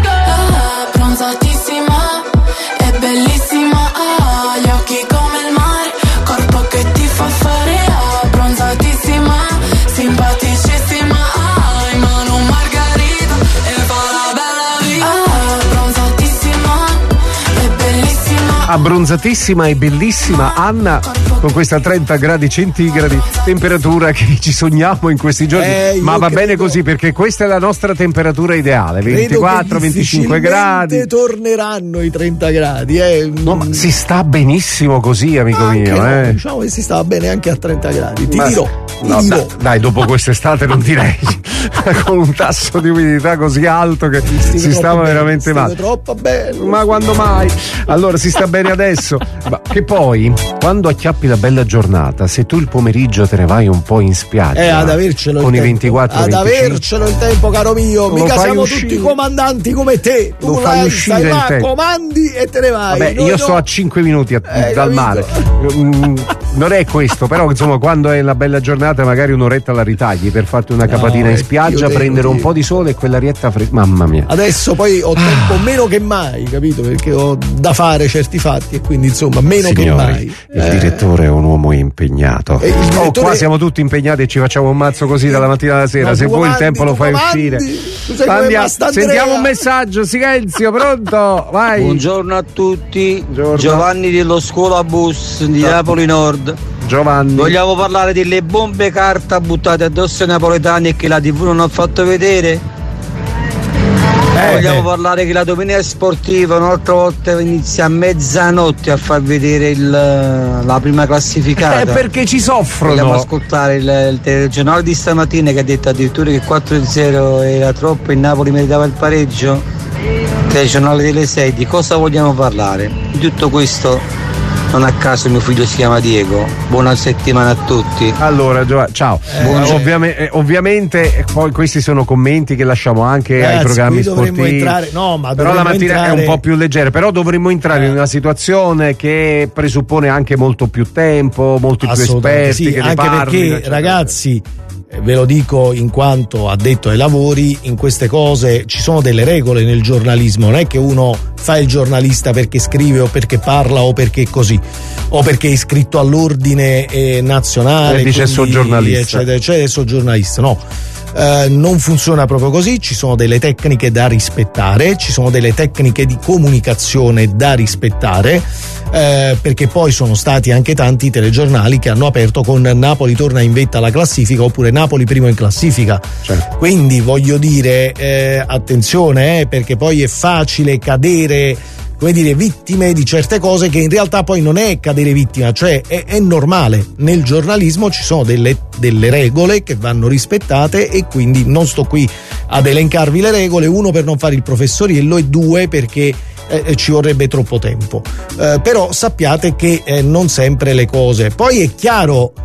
Ah, bronzatissima, è bellissima. Ah, gli occhi come il mare, corpo che ti fa fare. Ah, bronzatissima, simpaticissima. Ah, in mano margarita e fa la bella vita. Ah, bronzatissima, è bellissima. Abbronzatissima e bellissima Anna, con questa trenta gradi centigradi, temperatura che ci sogniamo in questi giorni. Eh, ma va bene così, perché questa è la nostra temperatura ideale, ventiquattro venticinque gradi. Torneranno i trenta gradi, eh. No, ma si sta benissimo così, amico anche mio, no, eh. Diciamo che si sta bene anche a trenta gradi. Ti ma, dirò, ti no, dirò. Dai, dai, dopo quest'estate non direi. Con un tasso di umidità così alto che si, si stava bene, veramente male. Troppo bene. Ma quando mai? Allora si sta bene adesso. Ma che poi, quando acchiappi la bella giornata, se tu il pomeriggio te ne vai un po' in spiaggia, eh, ad avercelo con il i tempo. ventiquattro ad venticinque, avercelo il tempo, caro mio. Lo Mica siamo uscire. tutti comandanti come te. Tu Lo fai vai, uscire stai il là, tempo. comandi e te ne vai. Vabbè, Noi io no. sto a cinque minuti a, eh, dal capito? mare. Mm, non è questo, però insomma, quando è la bella giornata, magari un'oretta la ritagli per farti una capatina no, in spiaggia, io prendere devo un po' di sole e quell'arietta fresca. Mamma mia. Adesso poi ho tempo meno che mai, capito? Perché ho da fare certi fatti e quindi insomma meno Signori, che mai. Il Eh. direttore è un uomo impegnato. E il Oh, direttore- qua siamo tutti impegnati e ci facciamo un mazzo così dalla mattina alla sera. No, Se tu vuoi il comandi, tempo lo tu fai comandi. uscire. Tu sei come Andiamo, Mastandrea. sentiamo un messaggio, silenzio, pronto? Vai. Buongiorno a tutti, Buongiorno. Giovanni dello scuolabus di Napoli Nord. Giovanni. Vogliamo parlare delle bombe carta buttate addosso ai napoletani e che la tivù non ha fatto vedere? Eh, Vogliamo eh. parlare che la domenica sportiva un'altra volta inizia a mezzanotte a far vedere il, la prima classificata. Eh, perché ci soffrono. Vogliamo ascoltare il, il telegiornale di stamattina che ha detto addirittura che quattro a zero era troppo e Napoli meritava il pareggio. Telegiornale delle sei, di cosa vogliamo parlare? Di tutto questo Non a caso mio figlio si chiama Diego. Buona settimana a tutti. Allora, Gio- ciao. Eh, Buona- cioè- ovviame- eh, ovviamente, eh, poi questi sono commenti che lasciamo anche ai Ragazzi, programmi qui dovremmo sportivi. entrare- no, ma però la dovremmo mattina entrare- è un po' più leggera. Però dovremmo entrare in una situazione che presuppone anche molto più tempo, molti più Assolutamente esperti sì, che ne anche parlino, perché eccetera. ragazzi, eh, ve lo dico in quanto addetto ai lavori, in queste cose ci sono delle regole nel giornalismo, non è che uno fa il giornalista perché scrive o perché parla o perché così o perché è iscritto all'ordine eh, nazionale E dice quindi, so giornalista. eccetera, eccetera, so giornalista, no. Eh, non funziona proprio così, ci sono delle tecniche da rispettare, ci sono delle tecniche di comunicazione da rispettare, eh, perché poi sono stati anche tanti telegiornali che hanno aperto con Napoli torna in vetta alla classifica oppure Napoli primo in classifica. Certo. Quindi voglio dire, eh, attenzione, eh, perché poi è facile cadere, come dire, vittime di certe cose che in realtà poi non è cadere vittima, cioè è, è normale. Nel giornalismo ci sono delle, delle regole che vanno rispettate e quindi non sto qui ad elencarvi le regole, uno per non fare il professoriello e due perché eh, ci vorrebbe troppo tempo. Eh, però sappiate che eh, non sempre le cose. Poi è chiaro,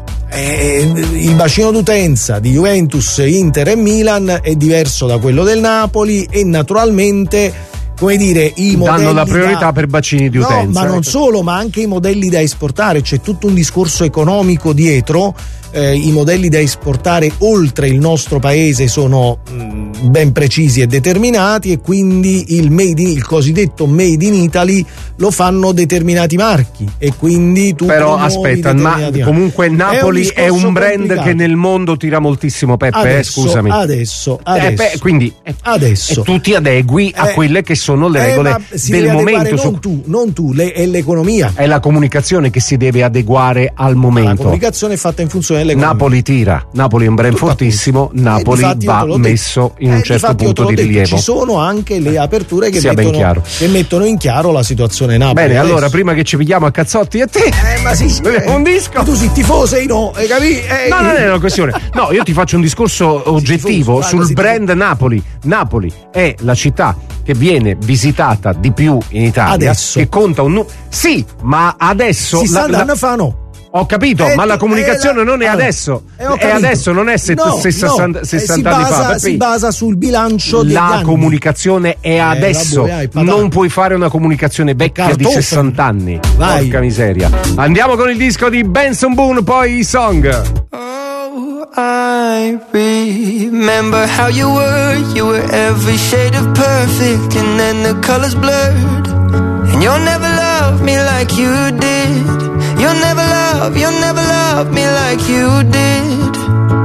eh, il bacino d'utenza di Juventus, Inter e Milan è diverso da quello del Napoli e naturalmente, come dire, i modelli danno la priorità da... per bacini di no, utenza. ma non solo, ma anche i modelli da esportare, c'è tutto un discorso economico dietro. Eh, i modelli da esportare oltre il nostro paese sono mh, ben precisi e determinati e quindi il, made in, il cosiddetto made in Italy lo fanno determinati marchi e quindi tu Però promuovi aspetta, ma determinati marchi. comunque Napoli è un, discorso brand complicato. che nel mondo tira moltissimo, Peppe, eh, Adesso, scusami. adesso, Eh, adesso. beh, quindi eh, adesso e tu ti adegui a Eh, quelle che sono le eh, regole ma si del deve adeguare momento. non su- tu, non tu, le- è l'economia. È la comunicazione che si deve adeguare al La momento. comunicazione è fatta in funzione dell'economia. Napoli tira, Napoli è un brand Tutto fortissimo, Eh, Napoli difatti io va te l'ho detto. messo in Eh, un certo difatti io te punto l'ho di detto, rilievo. Ci sono anche le aperture che Sia ben mettono, chiaro. che mettono in chiaro la situazione Napoli. Bene, adesso. allora prima che ci pigliamo a cazzotti e te, Eh, ma sì, eh, un disco. tu sei tifoso e no, hai capito? Eh, No, non è una questione. No, io ti faccio un discorso oggettivo tifoso, sul sì, brand Napoli. Napoli è la città che viene visitata di più in Italia, Adesso. che conta un nu- Sì, ma adesso si sta la- la- andando a fa no. Ho capito, Eh, ma la tu- comunicazione eh, la- non è ah, adesso. eh, ho è capito. adesso, non è set- No, sessanta no, eh, sessanta si anni basa, fa. si Peppe. basa sul bilancio degli La anni. comunicazione è adesso. vabbè, hai patata. Non puoi fare una comunicazione vecchia di Cartofen. sessanta anni. Vai. Porca miseria. Andiamo con il disco di Benson Boone, poi i song. I remember how you were, you were every shade of perfect, and then the colors blurred. And you'll never love me like you did. You'll never love, you'll never love me like you did.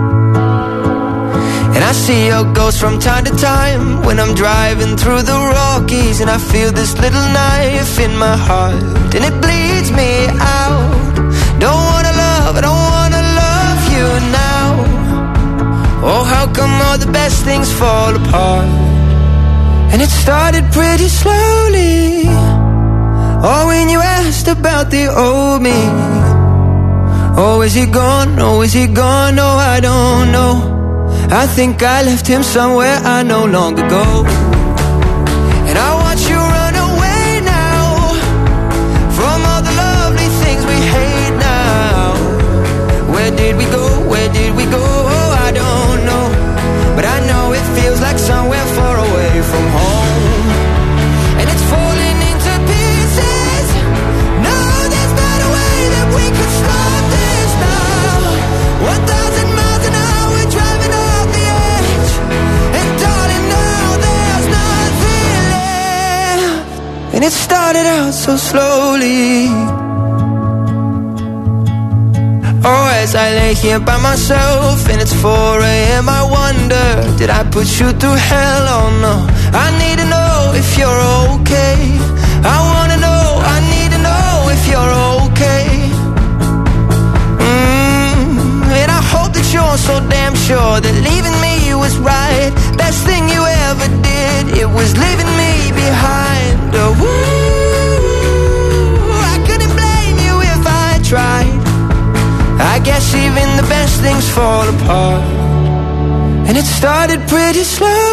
And I see your ghost from time to time when I'm driving through the Rockies, and I feel this little knife in my heart, and it bleeds me out. Don't wanna love, I don't wanna love you now. Oh, how come all the best things fall apart? And it started pretty slowly. Oh, when you asked about the old me. Oh, is he gone? Oh, is he gone? Oh, I don't know. I think I left him somewhere I no longer go. And I watch you run away now from all the lovely things we hate now. Where did we go? Where did we go? Oh, I don't know. But I know it feels like somewhere far away from home. And it's falling into pieces. No, there's not a way that we could stop this now. One thousand miles an hour driving off the edge. And darling, now there's nothing left. And it started out so slowly. Oh, as I lay here by myself and it's four a.m. I wonder, did I put you through hell? Oh no, I need to know if you're okay. I wanna know, I need to know if you're okay. Mm, and I hope that you're so damn sure that leaving me was right. Best thing you ever did, it was leaving me behind. Oh, ooh, I couldn't blame you if I tried. I guess even the best things fall apart. And it started pretty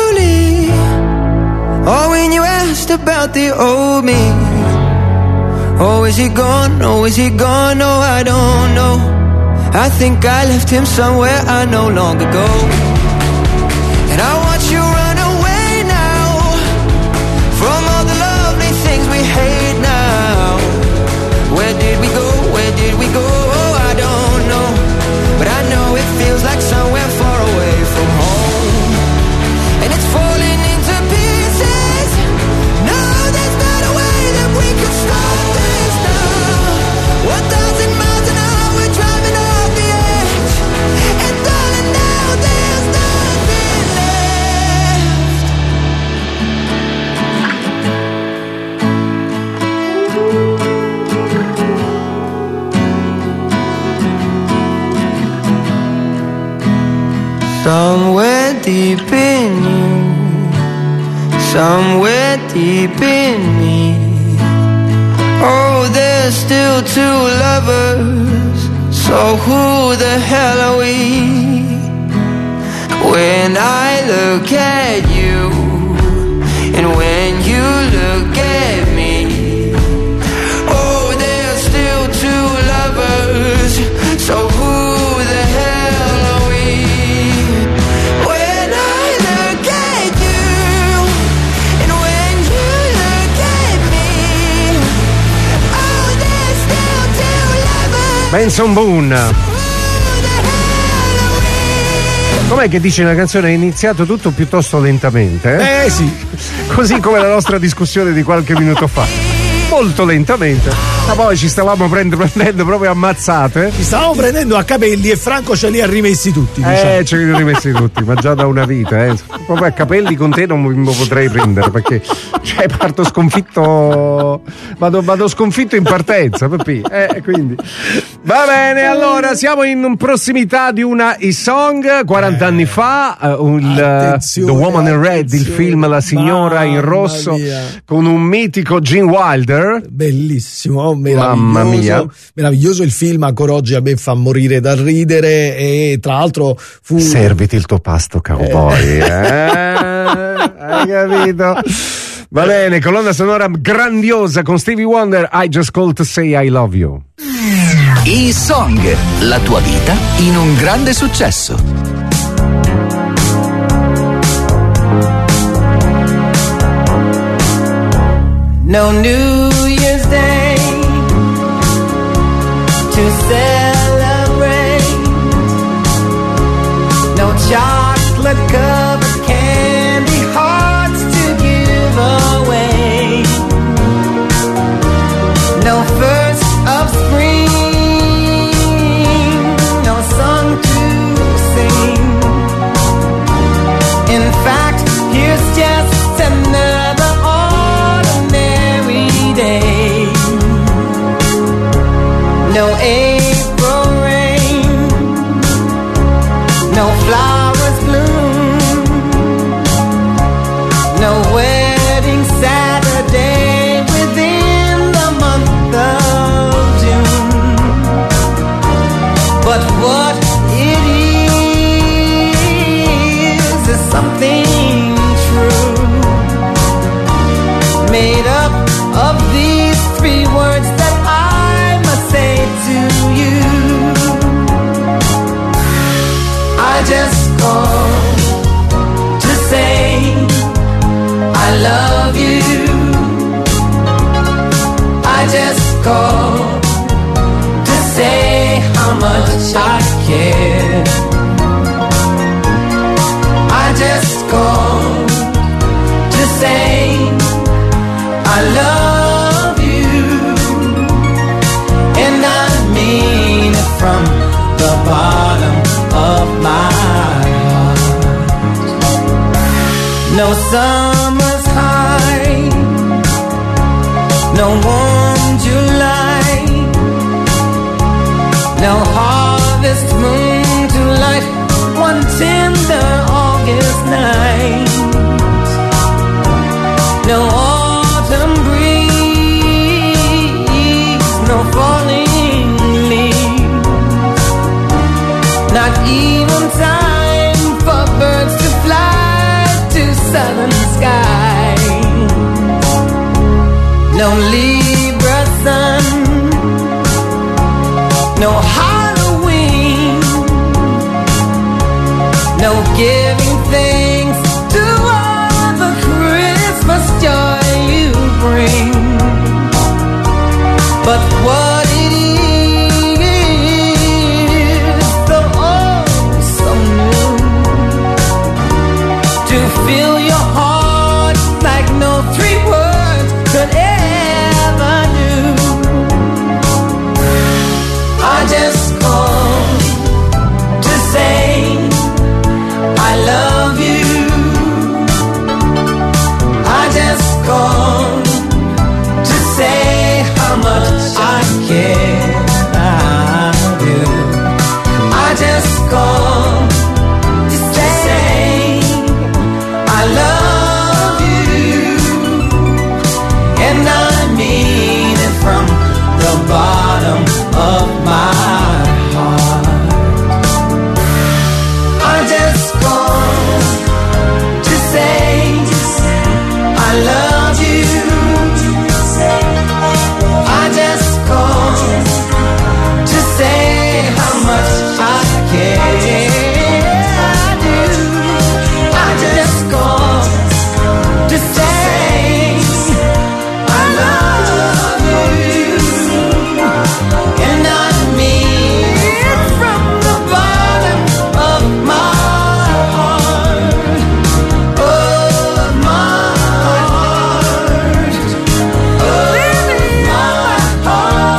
slowly. Oh, when you asked about the old me. Oh, is he gone? Oh, is he gone? No, I don't know. I think I left him somewhere I know long ago. And I watch you run away now from all the lovely things we hate now. Where did we go? Where did we go? Oh, I don't know. But I know it feels like somewhere far away from home. And it's falling into pieces. No, there's not a way that we can stop this now. One thousand miles an hour driving off the edge. And darling, now there's nothing left. Somewhere deep in you, somewhere deep in me. Oh, there's still two lovers. So who the hell are we? When I look at you, and when you look at me. Oh, there's still two lovers. So who the hell are we? When I look at you, and when you look at me. Oh, there's still two lovers. Benson Boone. Com'è che dice la canzone? È iniziato tutto piuttosto lentamente, eh? Eh sì. Così come la nostra discussione di qualche minuto fa. Molto lentamente. Ma poi ci stavamo prendendo, prendendo proprio ammazzate. Ci stavamo prendendo a capelli e Franco ce li ha rimessi tutti. Diciamo. Eh, ce li ho rimessi tutti, ma già da una vita, eh. Proprio a capelli con te non mi potrei prendere, perché cioè parto sconfitto. Vado, vado sconfitto in partenza, Pepì. Eh, quindi. Va bene, allora siamo in prossimità di una e-song. quaranta anni fa, uh, il, uh, The Woman in Red, il film La signora in rosso, mia. Con un mitico Gene Wilder. Bellissimo, meraviglioso. Mamma mia. Meraviglioso il film, ancora oggi a me fa morire dal ridere. E tra l'altro fu. Serviti il tuo pasto, cowboy. Eh. eh hai capito? Va bene, colonna sonora grandiosa con Stevie Wonder, I Just Called to Say I Love You. E-song, la tua vita in un grande successo. No New Year's Day to celebrate. No chocolate covered candy hearts to give away. No first of spring, no song to sing. In fact, here's just another ordinary day. No April rain, no flowers bloom, no wedding Saturday within the month of June. But what it is is something true, made up of these three words that I must say to you. I just called to say I love you. I just called to say how much I care. I just called to say I love you, and I mean it from the bottom of my heart. No summer's high, no warm July, no harvest moon to light one tender August night. No autumn breeze, no falling leaves, not even time for birds to fly to southern skies. No Libra sun, giving thanks to all the Christmas joy you bring. But what it is, so oh, so new, to fill your heart like no three words could ever do. I just called to say I love you. I just called to say how much I care. I do. I just called to say I love you, and I mean it from the bottom of my heart. I just called to say I love you. I just called to say how much I care. I do. I just called to say I love you, and I mean it from the bottom of my heart, of my heart, of my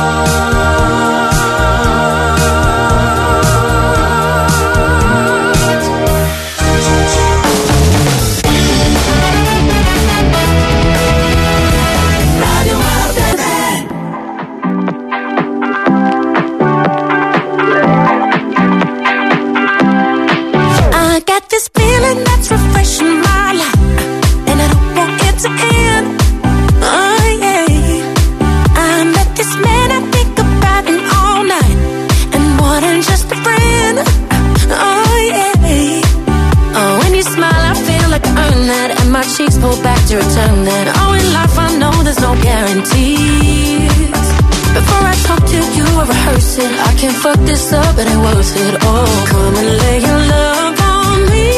I got this feeling that's refreshing my life, and I don't want it to end. Oh yeah, I met this man I think about him all night, and more than just a friend. Oh yeah, oh when you smile I feel like I earn that, and my cheeks pull back to return that. Oh in life I know there's no guarantees. Before I talk to you I rehearse it. I can fuck this up, it ain't worth it. Oh come and lay your love on me.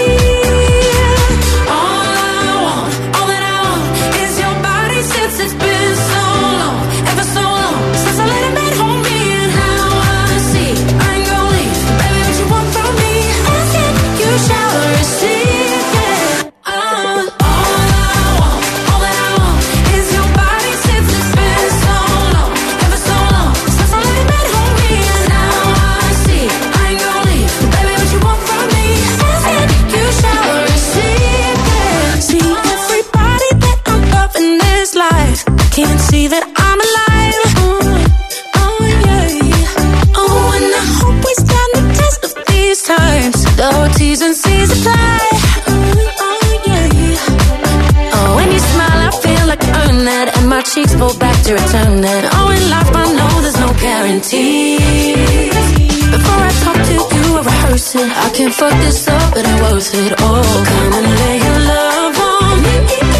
All I want, all that I want is your body, since it's been so long, ever so long, since I let him at home me. And now I see I ain't gon' leave, baby, what you want from me? Ask it, you shall receive it. Uh, all I want, all that I want is your body, since it's been so long, ever so long, since I let him at home me. And now I see I ain't gon' leave, baby, what you want from me? Ask it, you shall receive it. See everybody that I'm loving this life, can't see that I'm alive. Oh, oh yeah. Oh, and I hope we stand the test of these times. The T's and C's apply. Oh, oh yeah. Oh, when you smile I feel like I earn that, and my cheeks pull back to return that. Oh, in life I know there's no guarantees. Before I talk to you I rehearse it. I can fuck this up, it ain't worth it. Oh, come and lay your love on me.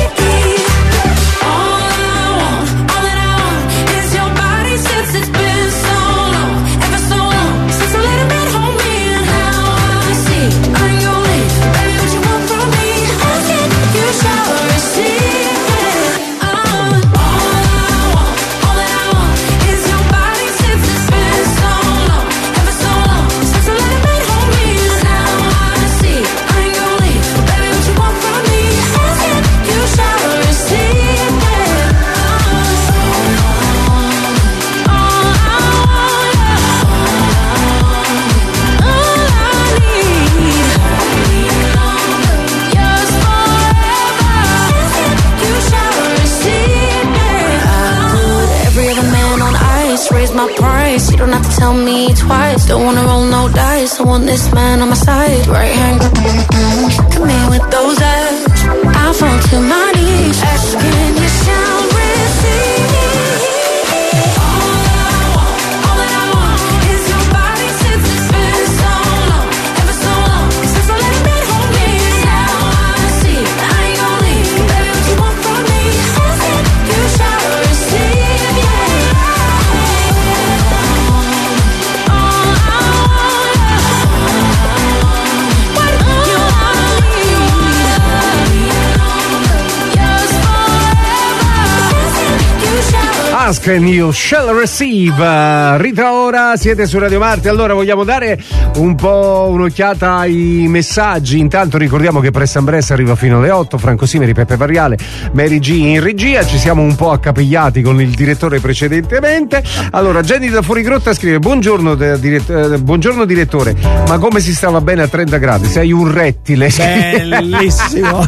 All I want, all that I want is your body, since it's been so long, ever so long, since I let him at home me. And now I see I ain't gon' leave, baby, what you want from me? Ask it, you shall receive it. Uh, all I want, all that I want is your body, since it's been so long, ever so long, since I let him at home me. And now I see I ain't gon' leave, baby, what you want from me? Ask it, you shall receive it. Raise my price, you don't have to tell me twice. Don't wanna roll no dice, I want this man on my side. Right hand, come here with those eyes. I fall to my knees, asking you shall receive. All I want, all that I want is your body, since it's been so long, ever so long, since I let him at home me. Now I see I ain't gon' leave, baby, what you want from me? Ask it, you shall receive, yeah. All I want, what you want. Ask and you shall receive. Rita Ora, siete su Radio Marte. Allora vogliamo dare un po' un'occhiata ai messaggi. Intanto ricordiamo che Press and Press arriva fino alle otto. Franco Simeri, Peppe Variale, Mary G in regia. Ci siamo un po' accapigliati con il direttore precedentemente. Allora Jenny da Fuorigrotta scrive: buongiorno, de, dirett- eh, buongiorno direttore, ma come si stava bene a trenta gradi? Sei un rettile. Bellissimo.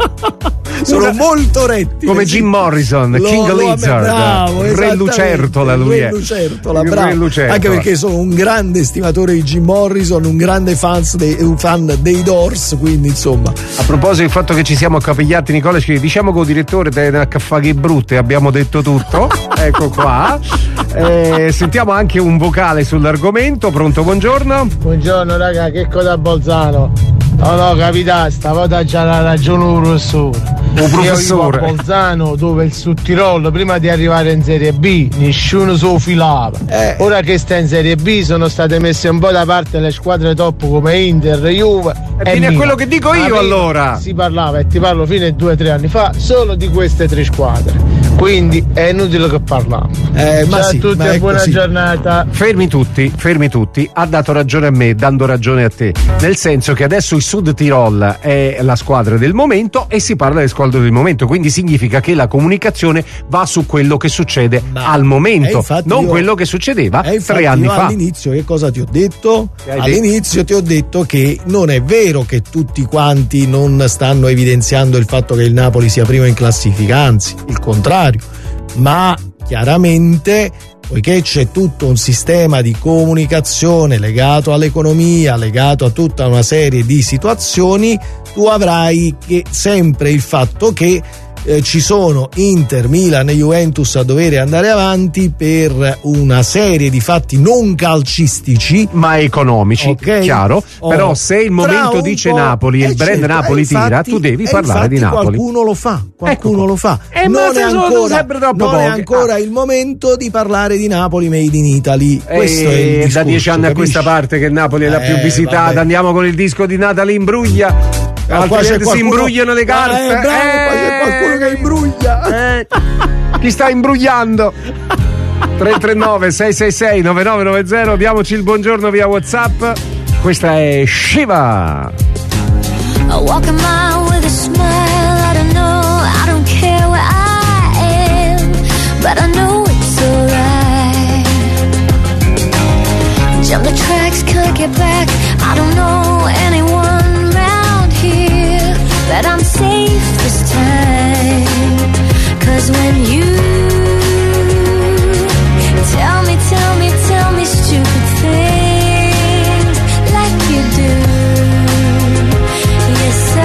Sono Una... molto rettile, come Jim Morrison, lo, King lo, Lizard, bravo, Re Lucertola, lui Re è Lucertola, il bravo. Re Lucertola. Anche perché sono un grande stimatore di Jim Morrison, un grande fans dei, un fan dei Doors, quindi insomma. A proposito del fatto che ci siamo accapigliati, Nicola ci diciamo col direttore delle caffaghe brutte abbiamo detto tutto. Ecco qua. Eh, sentiamo anche un vocale sull'argomento. Pronto, buongiorno. Buongiorno raga, che cosa Bolzano? No, no, capita, stavolta c'ha la ragione un professore. Un professore. Io vivo a Bolzano, dove il Sudtirolo prima di arrivare in Serie B nessuno se lo filava. Eh. Ora che sta in Serie B sono state messe un po' da parte le squadre top come Inter, Juve e, e Milan. È quello che dico io. Allora si parlava, e ti parlo fino a due o tre anni fa, solo di queste tre squadre. Quindi è inutile che parliamo. Eh, Ciao sì, a tutti e buona così. giornata. Fermi tutti, fermi tutti. Ha dato ragione a me, dando ragione a te. Nel senso che adesso il Sud Tirol è la squadra del momento e si parla delle squadre del momento. Quindi significa che la comunicazione va su quello che succede Ma al momento, non io, quello che succedeva tre anni io fa. All'inizio che cosa ti ho detto? Hai All'inizio detto? ti ho detto che non è vero che tutti quanti non stanno evidenziando il fatto che il Napoli sia primo in classifica, anzi, il contrario. Ma chiaramente, poiché c'è tutto un sistema di comunicazione legato all'economia, legato a tutta una serie di situazioni, tu avrai che sempre il fatto che eh, ci sono Inter, Milan e Juventus a dover andare avanti per una serie di fatti non calcistici ma economici, okay? Chiaro. Oh. Però se il momento dice Napoli e il brand certo, Napoli infatti, tira, tu devi parlare di Napoli. Qualcuno lo fa, qualcuno ecco. lo fa. Eh, non è ancora, non è ancora ah. il momento di parlare di Napoli made in Italy. Questo e è il discorso, da dieci anni capisci? a questa parte che Napoli è la eh, più visitata. Vabbè. Andiamo con il disco di Natalie Imbruglia. Ah, qua c'è qualcuno, si imbrugliano le carte. Ah, eh, bravo, eh, qua c'è qualcuno che imbruglia. Eh, chi sta imbrugliando? tre tre nove sei sei sei nove nove nove zero. Diamoci il buongiorno via WhatsApp. Questa è Shiva. I walk a mile with a smile. I don't know, I don't care where I am, but I know it's alright. Jump the tracks, can't get back. I don't know anyone here, but I'm safe this time. Cause when you tell me, tell me, tell me stupid things like you do, yes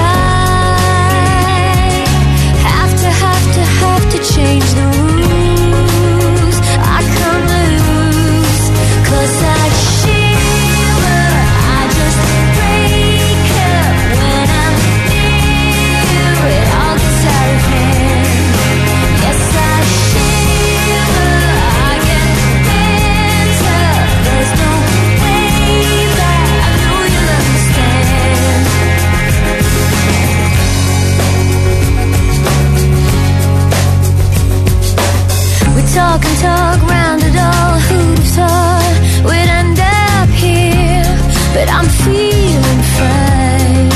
I have to, have to, have to change the rules. I can't lose, cause I shiver, I just break up when I'm near you. It all gets out of hand. Yes, I shiver, I get bent up. There's no way that I know you'll understand. We talk and talk round it all. Who'd have thought we'd end up here? But I'm feeling fine.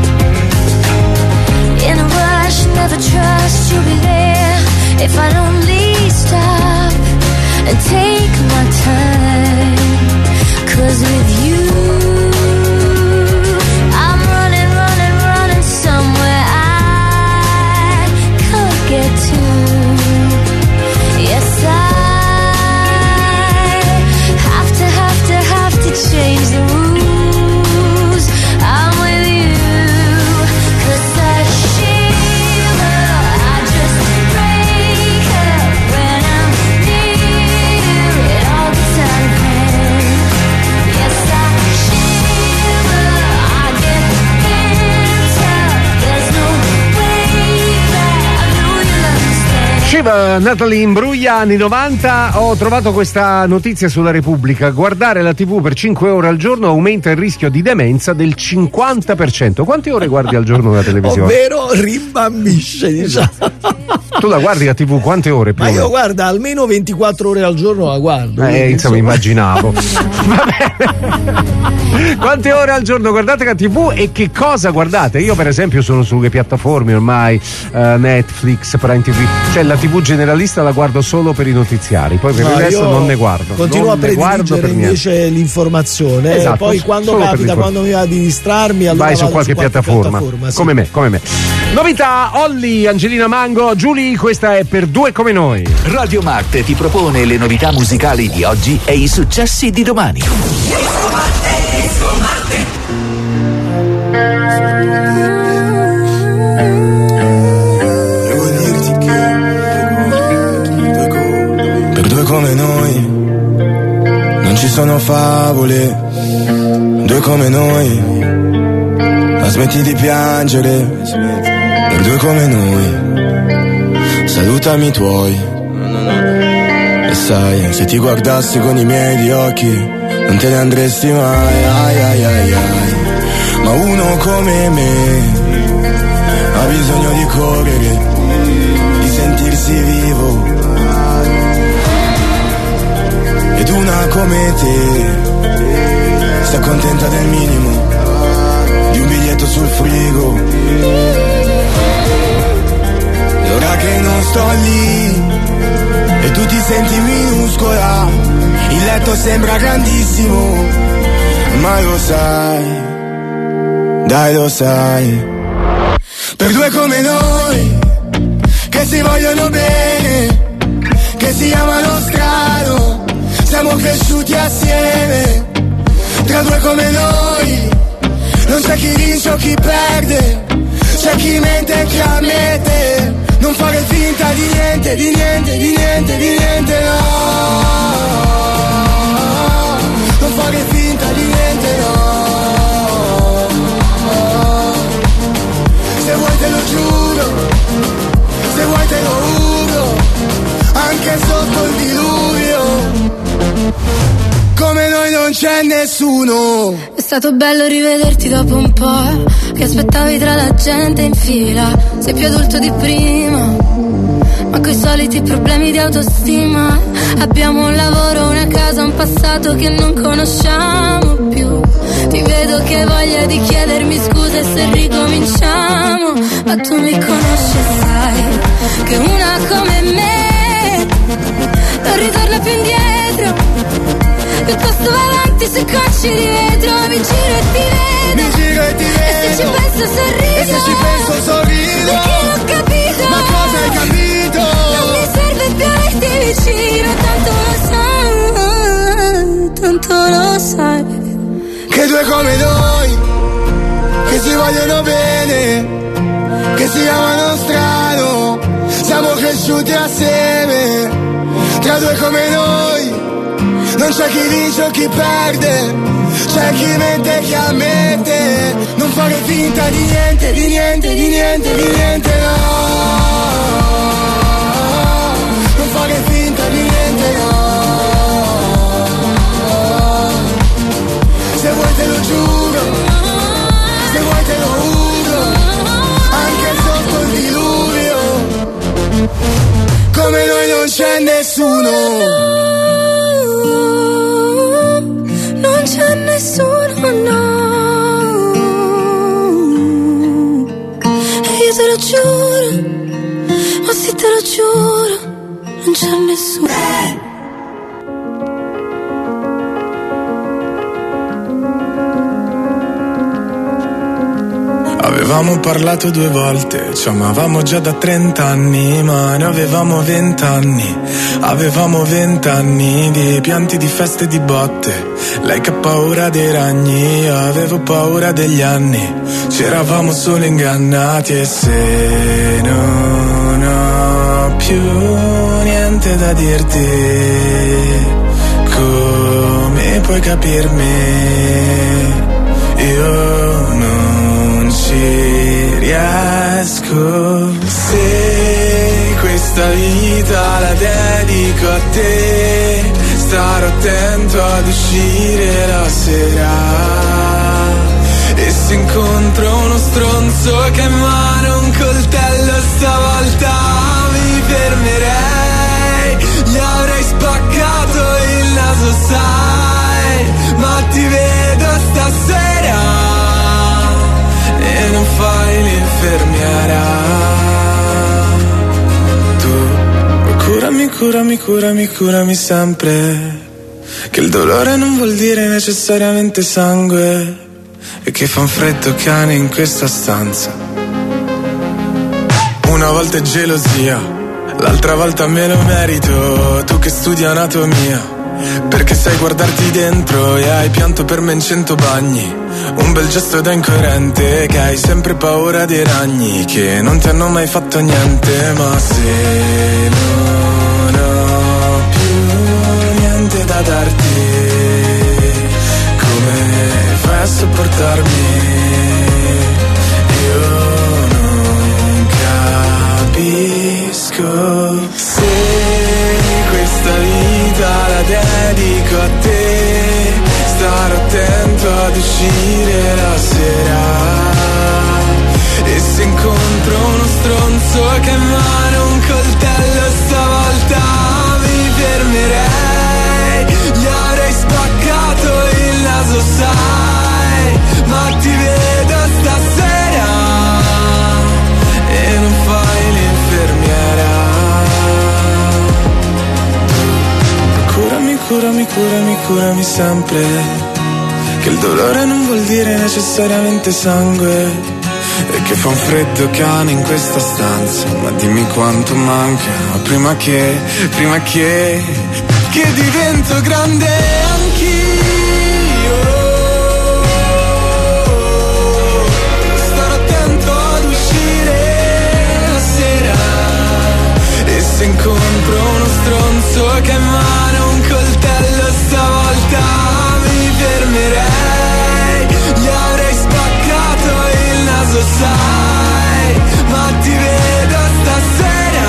In a rush, never trust you'll be there if I'd only stop and take my time. Cause with you I'm running, running, running somewhere I can't get to. Yes, I have to, have to, have to change the rules. I'm with you, cause I shiver, I just break up when I'm near you. It all gets out of hand. Yes, I shiver, I get bent up. There's no way that I know you'll understand. Shiva, Natalie Imbruglia, anni novanta. Ho trovato questa notizia sulla Repubblica: guardare la tivù per cinque ore al giorno aumenta il rischio di demenza del cinquanta per cento. Quante ore guardi al giorno la televisione? Ovvero rimbambisce, diciamo. Tu la guardi la tivù quante ore più? Ma io guarda, almeno ventiquattro ore al giorno la guardo. Eh, insomma, immaginavo. Quante ore al giorno guardate la tivù e che cosa guardate? Io per esempio sono sulle piattaforme ormai, uh, Netflix, Prime ti vu, cioè la tivù generalista la guardo solo per i notiziari, poi per No, il resto io non ne guardo. Continuo non a prediligere invece l'informazione, Esatto, e poi quando solo per capita, l'informazione. quando mi va di distrarmi, allora vai su vado qualche piattaforma, sì. come me, come me. Novità, Olli, Angelina Mango, Giulia, questa è Per Due Come Noi. Radio Marte ti propone le novità musicali di oggi e i successi di domani. Devo dirti che per due come noi non ci sono favole. Due come noi, ma smetti di piangere. Per due come noi, salutami i tuoi. E sai, se ti guardassi con i miei di occhi, non te ne andresti mai, ai ai ai ai. Ma uno come me ha bisogno di correre, di sentirsi vivo. Ed una come te sta contenta del minimo, di un biglietto sul frigo. E ora che non sto lì e tu ti senti minuscola, il letto sembra grandissimo, ma lo sai, dai lo sai. Per due come noi, che si vogliono bene, che si amano strano, siamo cresciuti assieme. Tra due come noi, non c'è chi vince o chi perde, c'è chi mente e chi ammette. Non fare finta di niente, di niente, di niente, di niente, no. Non fare finta di niente, no. Se vuoi te lo giuro, se vuoi te lo giuro, anche sotto il diluvio. Come noi non c'è nessuno. È stato bello rivederti dopo un po', che aspettavi tra la gente in fila. Sei più adulto di prima, ma coi soliti problemi di autostima. Abbiamo un lavoro, una casa, un passato che non conosciamo più. Ti vedo che hai voglia di chiedermi scuse se ricominciamo, ma tu mi conosci e sai che una come me non ritorna più indietro. Piuttosto va avanti su cocci di vetro, mi giro e ti vedo, mi giro e ti vedo, e se ci penso sorrido, e se ci penso sorrido, perché l'ho capito, ma cosa hai capito? Non mi serve più averti vicino, tanto lo sai, tanto lo sai, che due come noi, che si vogliono bene, che si amano strano, siamo cresciuti assieme. Tra due come noi, non c'è chi vince o chi perde, c'è chi mente e chi ammette. Non fare finta di niente, di niente, di niente, di niente, no. Non fare finta di niente, no. Se vuoi te lo giuro, se vuoi te lo giuro, anche sotto il diluvio. Come noi non c'è nessuno. non c'è nessuno, no. E io te lo giuro, oh sì te lo giuro, non c'è nessuno. Avevamo parlato due volte, ci amavamo già da trent'anni, ma ne avevamo vent'anni. Avevamo vent'anni di pianti, di feste, di botte. Lei che ha paura dei ragni, io avevo paura degli anni. Ci eravamo solo ingannati e se non ho più niente da dirti, come puoi capirmi? Io non ci riesco. Se questa vita la dedico a te, starò attento ad uscire la sera. E se incontro uno stronzo che in mano un coltello stavolta curami, curami, curami sempre. Che il dolore non vuol dire necessariamente sangue. E che fa un freddo cane in questa stanza. Una volta è gelosia, l'altra volta me lo merito. Tu che studi anatomia, perché sai guardarti dentro e hai pianto per me in cento bagni. Un bel gesto da incoerente, che hai sempre paura dei ragni, che non ti hanno mai fatto niente. Ma se non ho più niente da darti, come fai a sopportarmi? Io non capisco se questa vita la dedico a te. Starò attento ad uscire la sera, e se incontro uno stronzo che in mano un coltello, stavolta mi fermerei. Gli avrei spaccato il naso, sai, ma ti vedo stasera e non fai l'infermiera. Curami, curami, curami, curami sempre. Che il dolore non vuol dire necessariamente sangue. E che fa un freddo cane in questa stanza. Ma dimmi quanto manca prima che, prima che, che divento grande anch'io. Starò attento ad uscire la sera, e se incontro uno stronzo che in mano un coltello, stavolta mi fermerei. Gli avrei spaccato il naso, sai, ma ti vedo stasera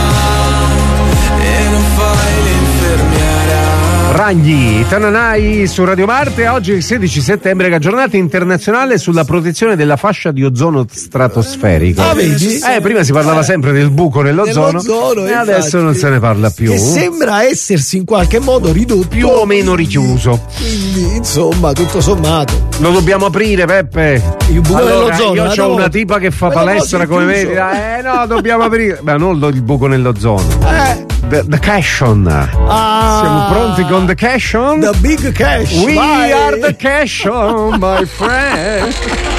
e non fai l'infermiera. Ragni, Tananai su Radio Marte. Oggi è il sedici settembre, che è giornata internazionale sulla protezione della fascia di ozono stratosferico. Ah, vedi? Eh, prima si parlava sempre del buco nell'ozono, Nell'ozono, e infatti, adesso non se ne parla più. Che sembra essersi in qualche modo ridotto, più o meno richiuso. Quindi, insomma, tutto sommato. Lo dobbiamo aprire, Peppe. Il buco Allora, nell'ozono. io eh, ho no? una tipa che fa Ma palestra no, come chiuso. vedi. Eh no, dobbiamo aprire. Ma non lo- il buco nell'ozono. Eh. The, the Cashon. Ah. Siamo pronti con The Cashon? The Big Cash. We vai. are the Cashon, my friend.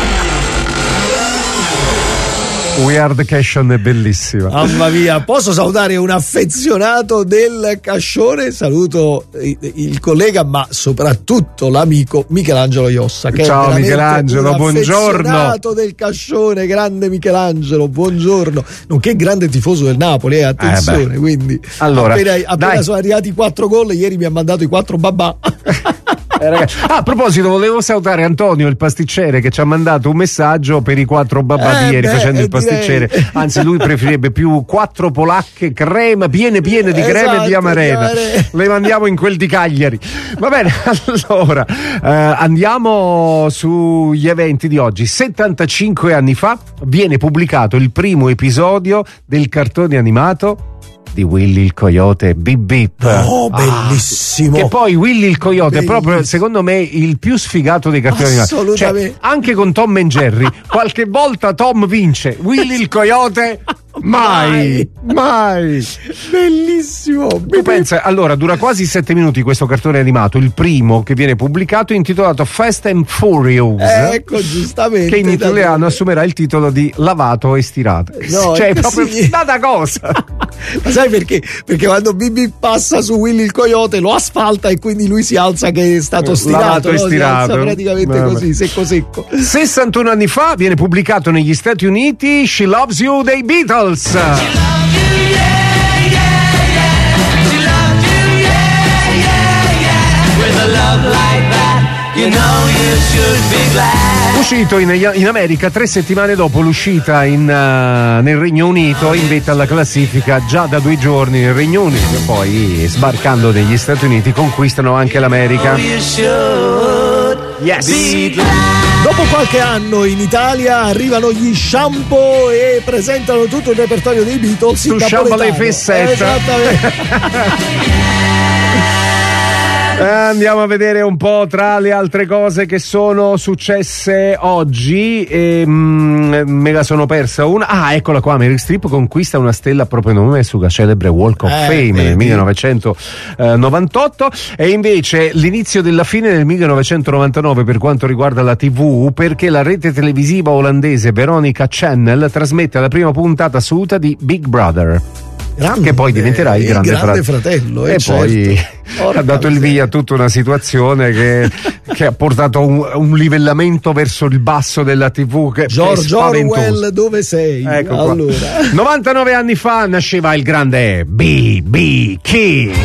We are the Cashon è bellissima. Mamma mia, posso salutare un affezionato del Cascione? Saluto il, il collega, ma soprattutto l'amico Michelangelo Iossa. Che Ciao, è veramente Michelangelo, un buongiorno. affezionato del Cascione, grande Michelangelo, buongiorno. Nonché grande tifoso del Napoli, eh, attenzione. Eh quindi, Allora, appena, appena dai. sono arrivati i quattro gol, ieri mi ha mandato i quattro babà. Eh, ragazzi. Ah, a proposito, volevo salutare Antonio, il pasticcere, che ci ha mandato un messaggio per i quattro babà Eh, di ieri beh, facendo il direi. pasticcere. Anzi, lui preferirebbe più quattro polacche crema, piene piene di crema Esatto, e di amarena. di amarena. Le mandiamo in quel di Cagliari. Va bene, allora eh, andiamo sugli eventi di oggi. settantacinque anni fa viene pubblicato il primo episodio del cartone animato di Willy il Coyote, Bip Bip. Oh, bellissimo. Che poi Willy il Coyote Bellissimo. è proprio, secondo me, il più sfigato dei cartoni animati. Assolutamente. Cioè, anche con Tom and Jerry, qualche volta Tom vince, Willy il Coyote mai, mai. Bellissimo. Tu pensa, allora, dura quasi sette minuti questo cartone animato, il primo che viene pubblicato, intitolato Fast and Furious, Eh, ecco, giustamente. che in italiano assumerà il titolo di Lavato e Stirato. No, cioè, è è proprio così. data cosa. Ma sai perché? Perché quando Bibi passa su Willy il Coyote lo asfalta e quindi lui si alza che è stato stirato, Lavato e no? Si stirato. alza praticamente Vabbè. così, secco secco. sessantuno anni fa viene pubblicato negli Stati Uniti She Loves You dei Beatles. Uscito in, in America tre settimane dopo l'uscita in, uh, nel Regno Unito, in vetta alla classifica già da due giorni nel Regno Unito, poi sbarcando negli Stati Uniti conquistano anche l'America. Yes. Dopo qualche anno in Italia arrivano gli Shampoo e presentano tutto il repertorio dei Beatles in Tu sciampa le napoletano. fessette. Esattamente. Andiamo a vedere un po' tra le altre cose che sono successe oggi e mm, me la sono persa una. Ah, eccola qua, Meryl Streep conquista una stella a proprio nome sulla celebre Walk of Eh, Fame vedi. nel millenovecentonovantotto e invece l'inizio della fine del millenovecentonovantanove per quanto riguarda la tivù, perché la rete televisiva olandese Veronica Channel trasmette la prima puntata assoluta di Big Brother. Grande, che poi diventerà il il grande, grande fra- fratello, eh, e certo. poi Porca ha dato il via a tutta una situazione che, che ha portato un, un livellamento verso il basso della tivù che, che è George spaventoso. Orwell, dove sei? Ecco qua. Allora. novantanove anni fa nasceva il grande B B King.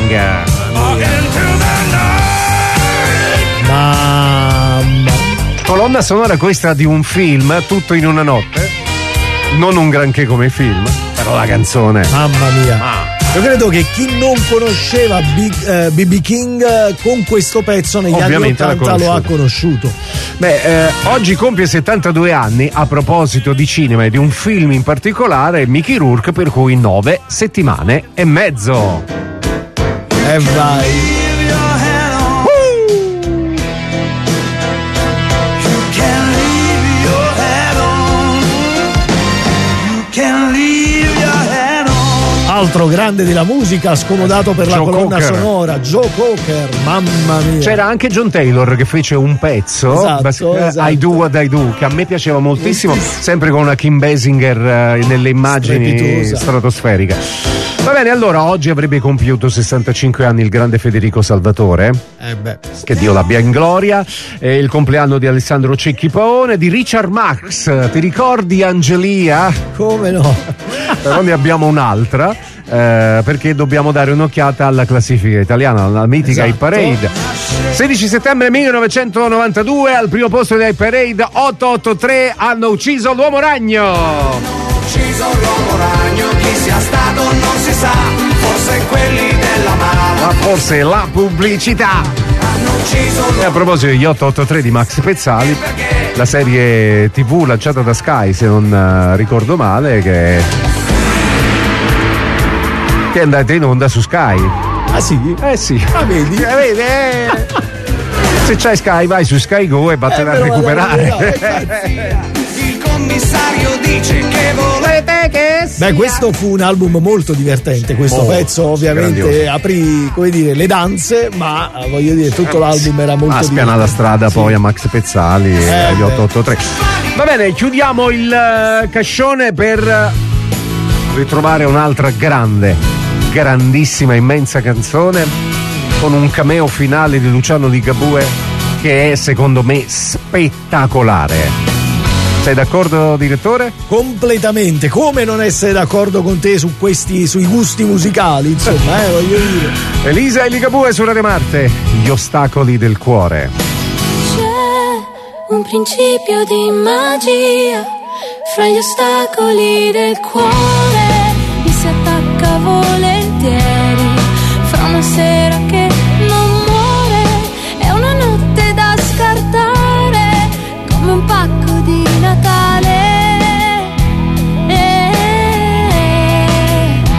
Mamma. Colonna sonora questa di un film, Tutto in una notte. Non un granché come film, però la canzone. Mamma mia. Io credo che chi non conosceva B B King eh, con questo pezzo negli Ovviamente l'ha anni ottanta lo ha conosciuto. Beh, eh, oggi compie settantadue anni, a proposito di cinema e di un film in particolare, Mickey Rourke, per cui nove settimane e mezzo. E vai. Altro grande della musica, scomodato per la Joe colonna Cocker. sonora, Joe Cocker, mamma mia. C'era anche John Taylor che fece un pezzo, Esatto, bas- eh, esatto. I Do What I Do, che a me piaceva moltissimo, sempre con una Kim Basinger eh, nelle immagini Strepitosa. stratosferiche. Va bene, allora oggi avrebbe compiuto sessantacinque anni il grande Federico Salvatore, Eh beh. che Dio l'abbia in gloria, eh, il compleanno di Alessandro Cecchi Paone, di Richard Marx, ti ricordi Angelia? Come no? Però ne abbiamo un'altra, eh, perché dobbiamo dare un'occhiata alla classifica italiana, la mitica Hit Esatto. Parade. sedici settembre millenovecentonovantadue, al primo posto della Hit Parade, ottocentoottantatré, hanno ucciso l'uomo ragno. Ucciso l'uomo ragno, chi sia stato non si sa, forse quelli della mala. Ma forse la pubblicità. Hanno ucciso E a proposito degli ottocentoottantatré di Max Pezzali, la serie tivù lanciata da Sky, se non eh, ricordo male, che, che è andata in onda su Sky. Ah sì? Eh sì. Ah, vedi? Eh, vedi, eh. Se c'hai Sky vai su Sky Go e vattene Eh, a me lo vado a recuperare. Il commissario dice che volete che sia. Beh, questo fu un album molto divertente, questo Molto, pezzo ovviamente grandioso. aprì, come dire, le danze, ma eh, voglio dire, tutto l'album era molto Ha spianato la divertente. strada Sì. poi a Max Pezzali e Eh, agli beh. ottocentoottantatré. Va bene, chiudiamo il eh, cascione per ritrovare un'altra grande, grandissima, immensa canzone con un cameo finale di Luciano Ligabue che è secondo me spettacolare. Sei d'accordo, direttore? Completamente, come non essere d'accordo con te su questi, sui gusti musicali, insomma, eh, voglio dire. Elisa e Ligabue su Radio Marte, Gli ostacoli del cuore. C'è un principio di magia fra gli ostacoli del cuore, mi si attacca volentieri fra una sera che non muore e una notte da scartare come un pacco di Natale. Eh,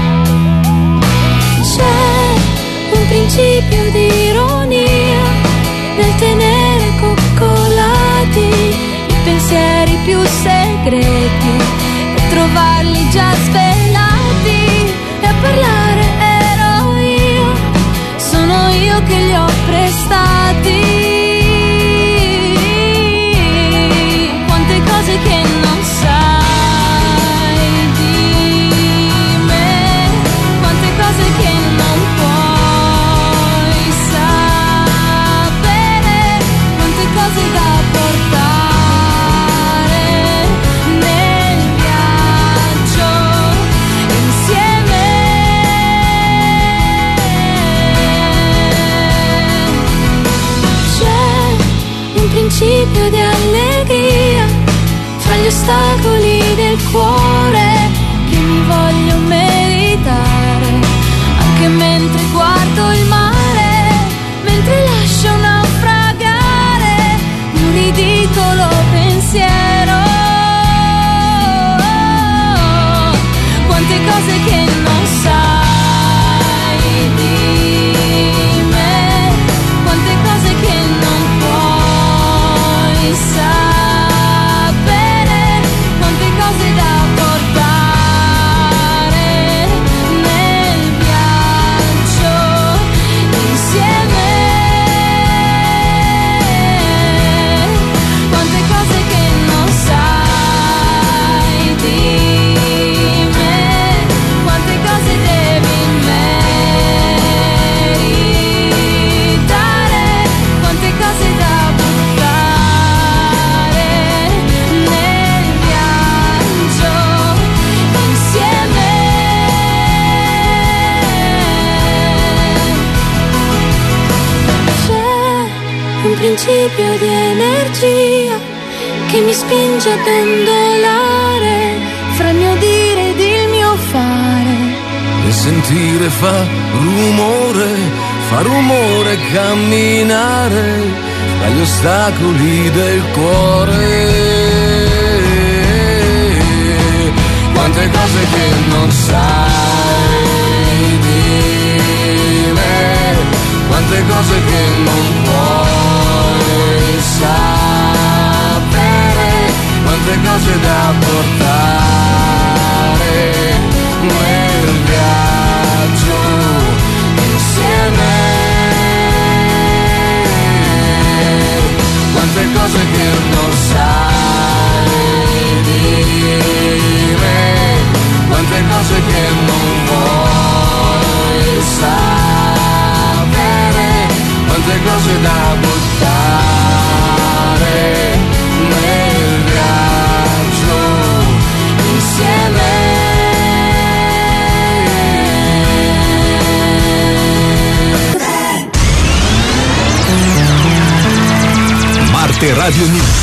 c'è un principio di ironia nel tenere coccolati i pensieri più segreti e trovarli già svelati e a parlare ero io, sono io che li ho prestati. Quante cose che non sai di me, quante cose che non puoi sapere, quante cose da portare nel viaggio insieme. C'è un principio di allegria fra gli ostacoli del cuore che mi voglio meritare, anche mentre guardo il mare, mentre lascio naufragare un ridicolo pensiero. Quante cose che non sai di me, principio di energia che mi spinge a dondolare fra il mio dire ed il mio fare. E sentire fa rumore, fa rumore camminare tra gli ostacoli del cuore. Quante cose che non sai di me, quante cose che non puoi sapere, quante cose da portare nel viaggio insieme, quante cose che non sai di me, quante cose che non vuoi sapere, quante cose da buttare nel viaggio insieme. Marte Radio News.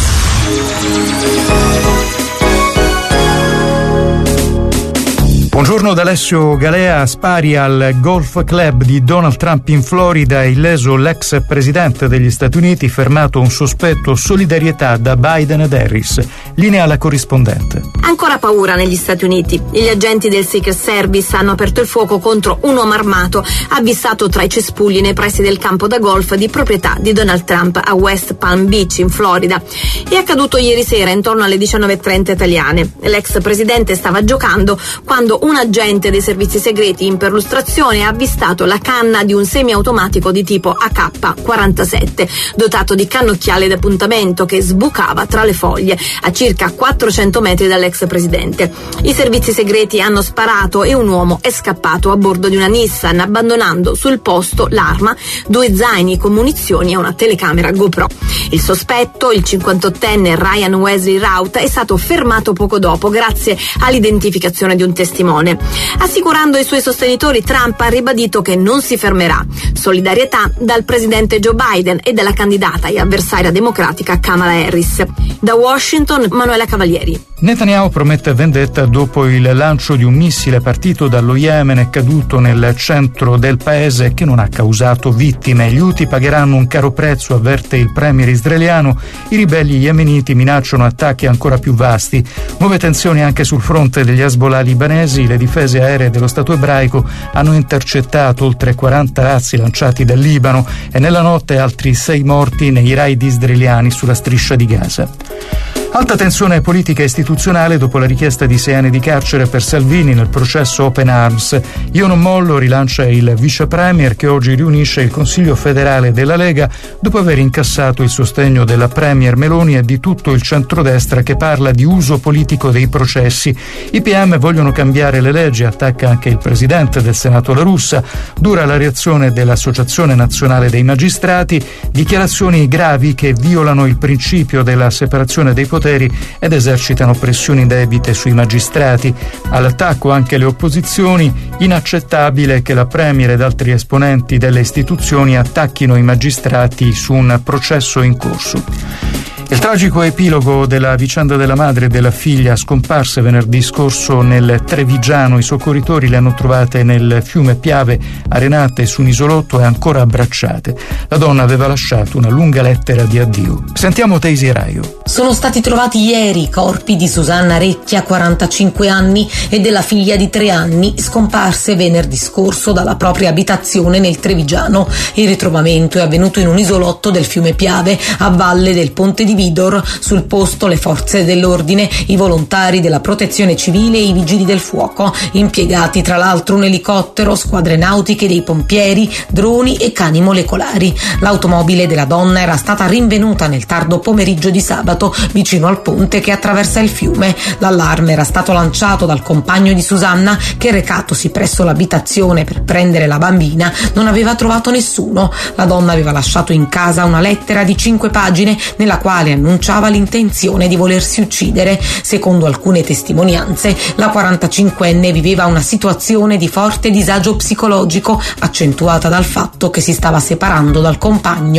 Buongiorno da Alessio Galea. A Spari, al Golf Club di Donald Trump in Florida, illeso l'ex presidente degli Stati Uniti, fermato un sospetto solidarietà da Biden ed Harris. Linea alla corrispondente. Ancora paura negli Stati Uniti. Gli agenti del Secret Service hanno aperto il fuoco contro un uomo armato avvistato tra i cespugli nei pressi del campo da golf di proprietà di Donald Trump a West Palm Beach in Florida. È accaduto ieri sera intorno alle diciannove e trenta italiane. L'ex presidente stava giocando quando un agente dei servizi segreti in perlustrazione ha avvistato la canna di un semiautomatico di tipo A K quarantasette, dotato di cannocchiale d'appuntamento che sbucava tra le foglie a circa quattrocento metri dall'ex presidente. I servizi segreti hanno sparato e un uomo è scappato a bordo di una Nissan, abbandonando sul posto l'arma, due zaini con munizioni e una telecamera GoPro. Il sospetto, il cinquantottenne Ryan Wesley Routh, è stato fermato poco dopo grazie all'identificazione di un testimone. Assicurando ai suoi sostenitori, Trump ha ribadito che non si fermerà. Solidarietà dal presidente Joe Biden e dalla candidata e avversaria democratica Kamala Harris. Da Washington, Manuela Cavalieri. Netanyahu promette vendetta dopo il lancio di un missile partito dallo Yemen e caduto nel centro del paese che non ha causato vittime. Gli Houthi pagheranno un caro prezzo, avverte il premier israeliano. I ribelli yemeniti minacciano attacchi ancora più vasti. Nuove tensioni anche sul fronte degli Hezbollah libanesi. Le difese aeree dello Stato ebraico hanno intercettato oltre quaranta razzi lanciati dal Libano e nella notte altri sei morti nei raid israeliani sulla striscia di Gaza. Alta tensione politica e istituzionale dopo la richiesta di sei anni di carcere per Salvini nel processo Open Arms. Io non mollo, rilancia il vice premier che oggi riunisce il Consiglio federale della Lega dopo aver incassato il sostegno della premier Meloni e di tutto il centrodestra che parla di uso politico dei processi. I P M vogliono cambiare le leggi, attacca anche il presidente del Senato La Russa. Dura la reazione dell'Associazione Nazionale dei Magistrati, dichiarazioni gravi che violano il principio della separazione dei poteri ed esercitano pressioni indebite sui magistrati. All'attacco anche le opposizioni. Inaccettabile che la premier ed altri esponenti delle istituzioni attacchino i magistrati su un processo in corso. Il tragico epilogo della vicenda della madre e della figlia scomparse venerdì scorso nel Trevigiano. I soccorritori le hanno trovate nel fiume Piave, arenate su un isolotto e ancora abbracciate. La donna aveva lasciato una lunga lettera di addio. Sentiamo Teisi Raio. Sono stati trovati ieri i corpi di Susanna Recchia, quarantacinque anni, e della figlia di tre anni, scomparse venerdì scorso dalla propria abitazione nel Trevigiano. Il ritrovamento è avvenuto in un isolotto del fiume Piave, a valle del Ponte di Vidor. Sul posto le forze dell'ordine, i volontari della protezione civile e i vigili del fuoco, impiegati tra l'altro un elicottero, squadre nautiche dei pompieri, droni e cani molecolari. L'automobile della donna era stata rinvenuta nel tardo pomeriggio di sabato vicino al ponte che attraversa il fiume. L'allarme era stato lanciato dal compagno di Susanna che, recatosi presso l'abitazione per prendere la bambina, non aveva trovato nessuno. La donna aveva lasciato in casa una lettera di cinque pagine nella quale annunciava l'intenzione di volersi uccidere. Secondo alcune testimonianze, la quarantacinquenne viveva una situazione di forte disagio psicologico, accentuata dal fatto che si stava separando dal compagno.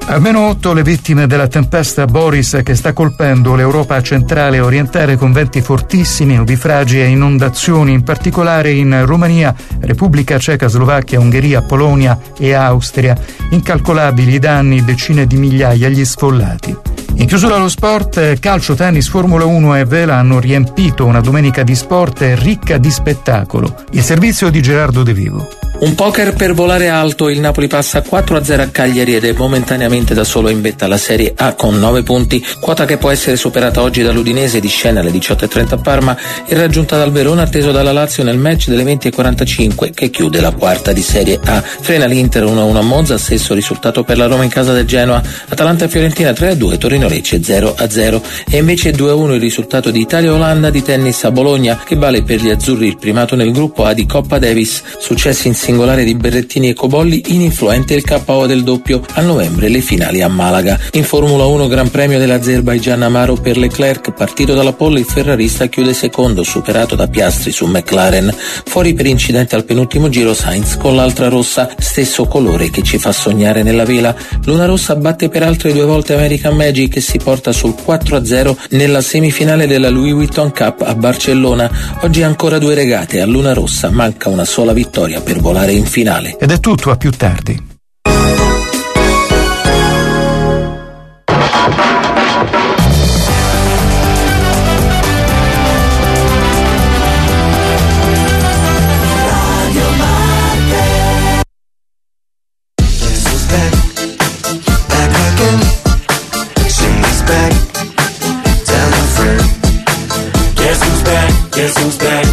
Almeno otto le vittime della tempesta Boris che sta colpendo l'Europa centrale e orientale con venti fortissimi, nubifragi e inondazioni, in particolare in Romania, Repubblica Ceca, Slovacchia, Ungheria, Polonia e Austria. Incalcolabili i danni, decine di migliaia gli sfollati. In chiusura allo sport, calcio, tennis, Formula uno e vela hanno riempito una domenica di sport ricca di spettacolo. Il servizio di Gerardo De Vivo. Un poker per volare alto, il Napoli passa quattro a zero a Cagliari ed è momentaneamente da solo in vetta alla Serie A con nove punti, quota che può essere superata oggi dall'Udinese, di scena alle diciotto e trenta a Parma e raggiunta dal Verona, atteso dalla Lazio nel match delle venti e quarantacinque che chiude la quarta di Serie A. Frena l'Inter uno a uno a Monza, stesso risultato per la Roma in casa del Genoa, Atalanta e Fiorentina tre a due, Torino Lecce zero a zero e invece due a uno il risultato di Italia-Olanda di tennis a Bologna, che vale per gli azzurri il primato nel gruppo A di Coppa Davis, successi in singolare di Berrettini e Cobolli, ininfluente il K O del doppio. A novembre le finali a Malaga. In Formula uno Gran Premio dell'Azerbaigian Amaro per Leclerc, partito dalla pole il ferrarista chiude secondo, superato da Piastri su McLaren. Fuori per incidente al penultimo giro Sainz con l'altra rossa, stesso colore che ci fa sognare nella vela. Luna Rossa batte per altre due volte American Magic e si porta sul quattro a zero nella semifinale della Louis Vuitton Cup a Barcellona. Oggi ancora due regate a Luna Rossa, manca una sola vittoria per volare in finale. Ed è tutto, a più tardi.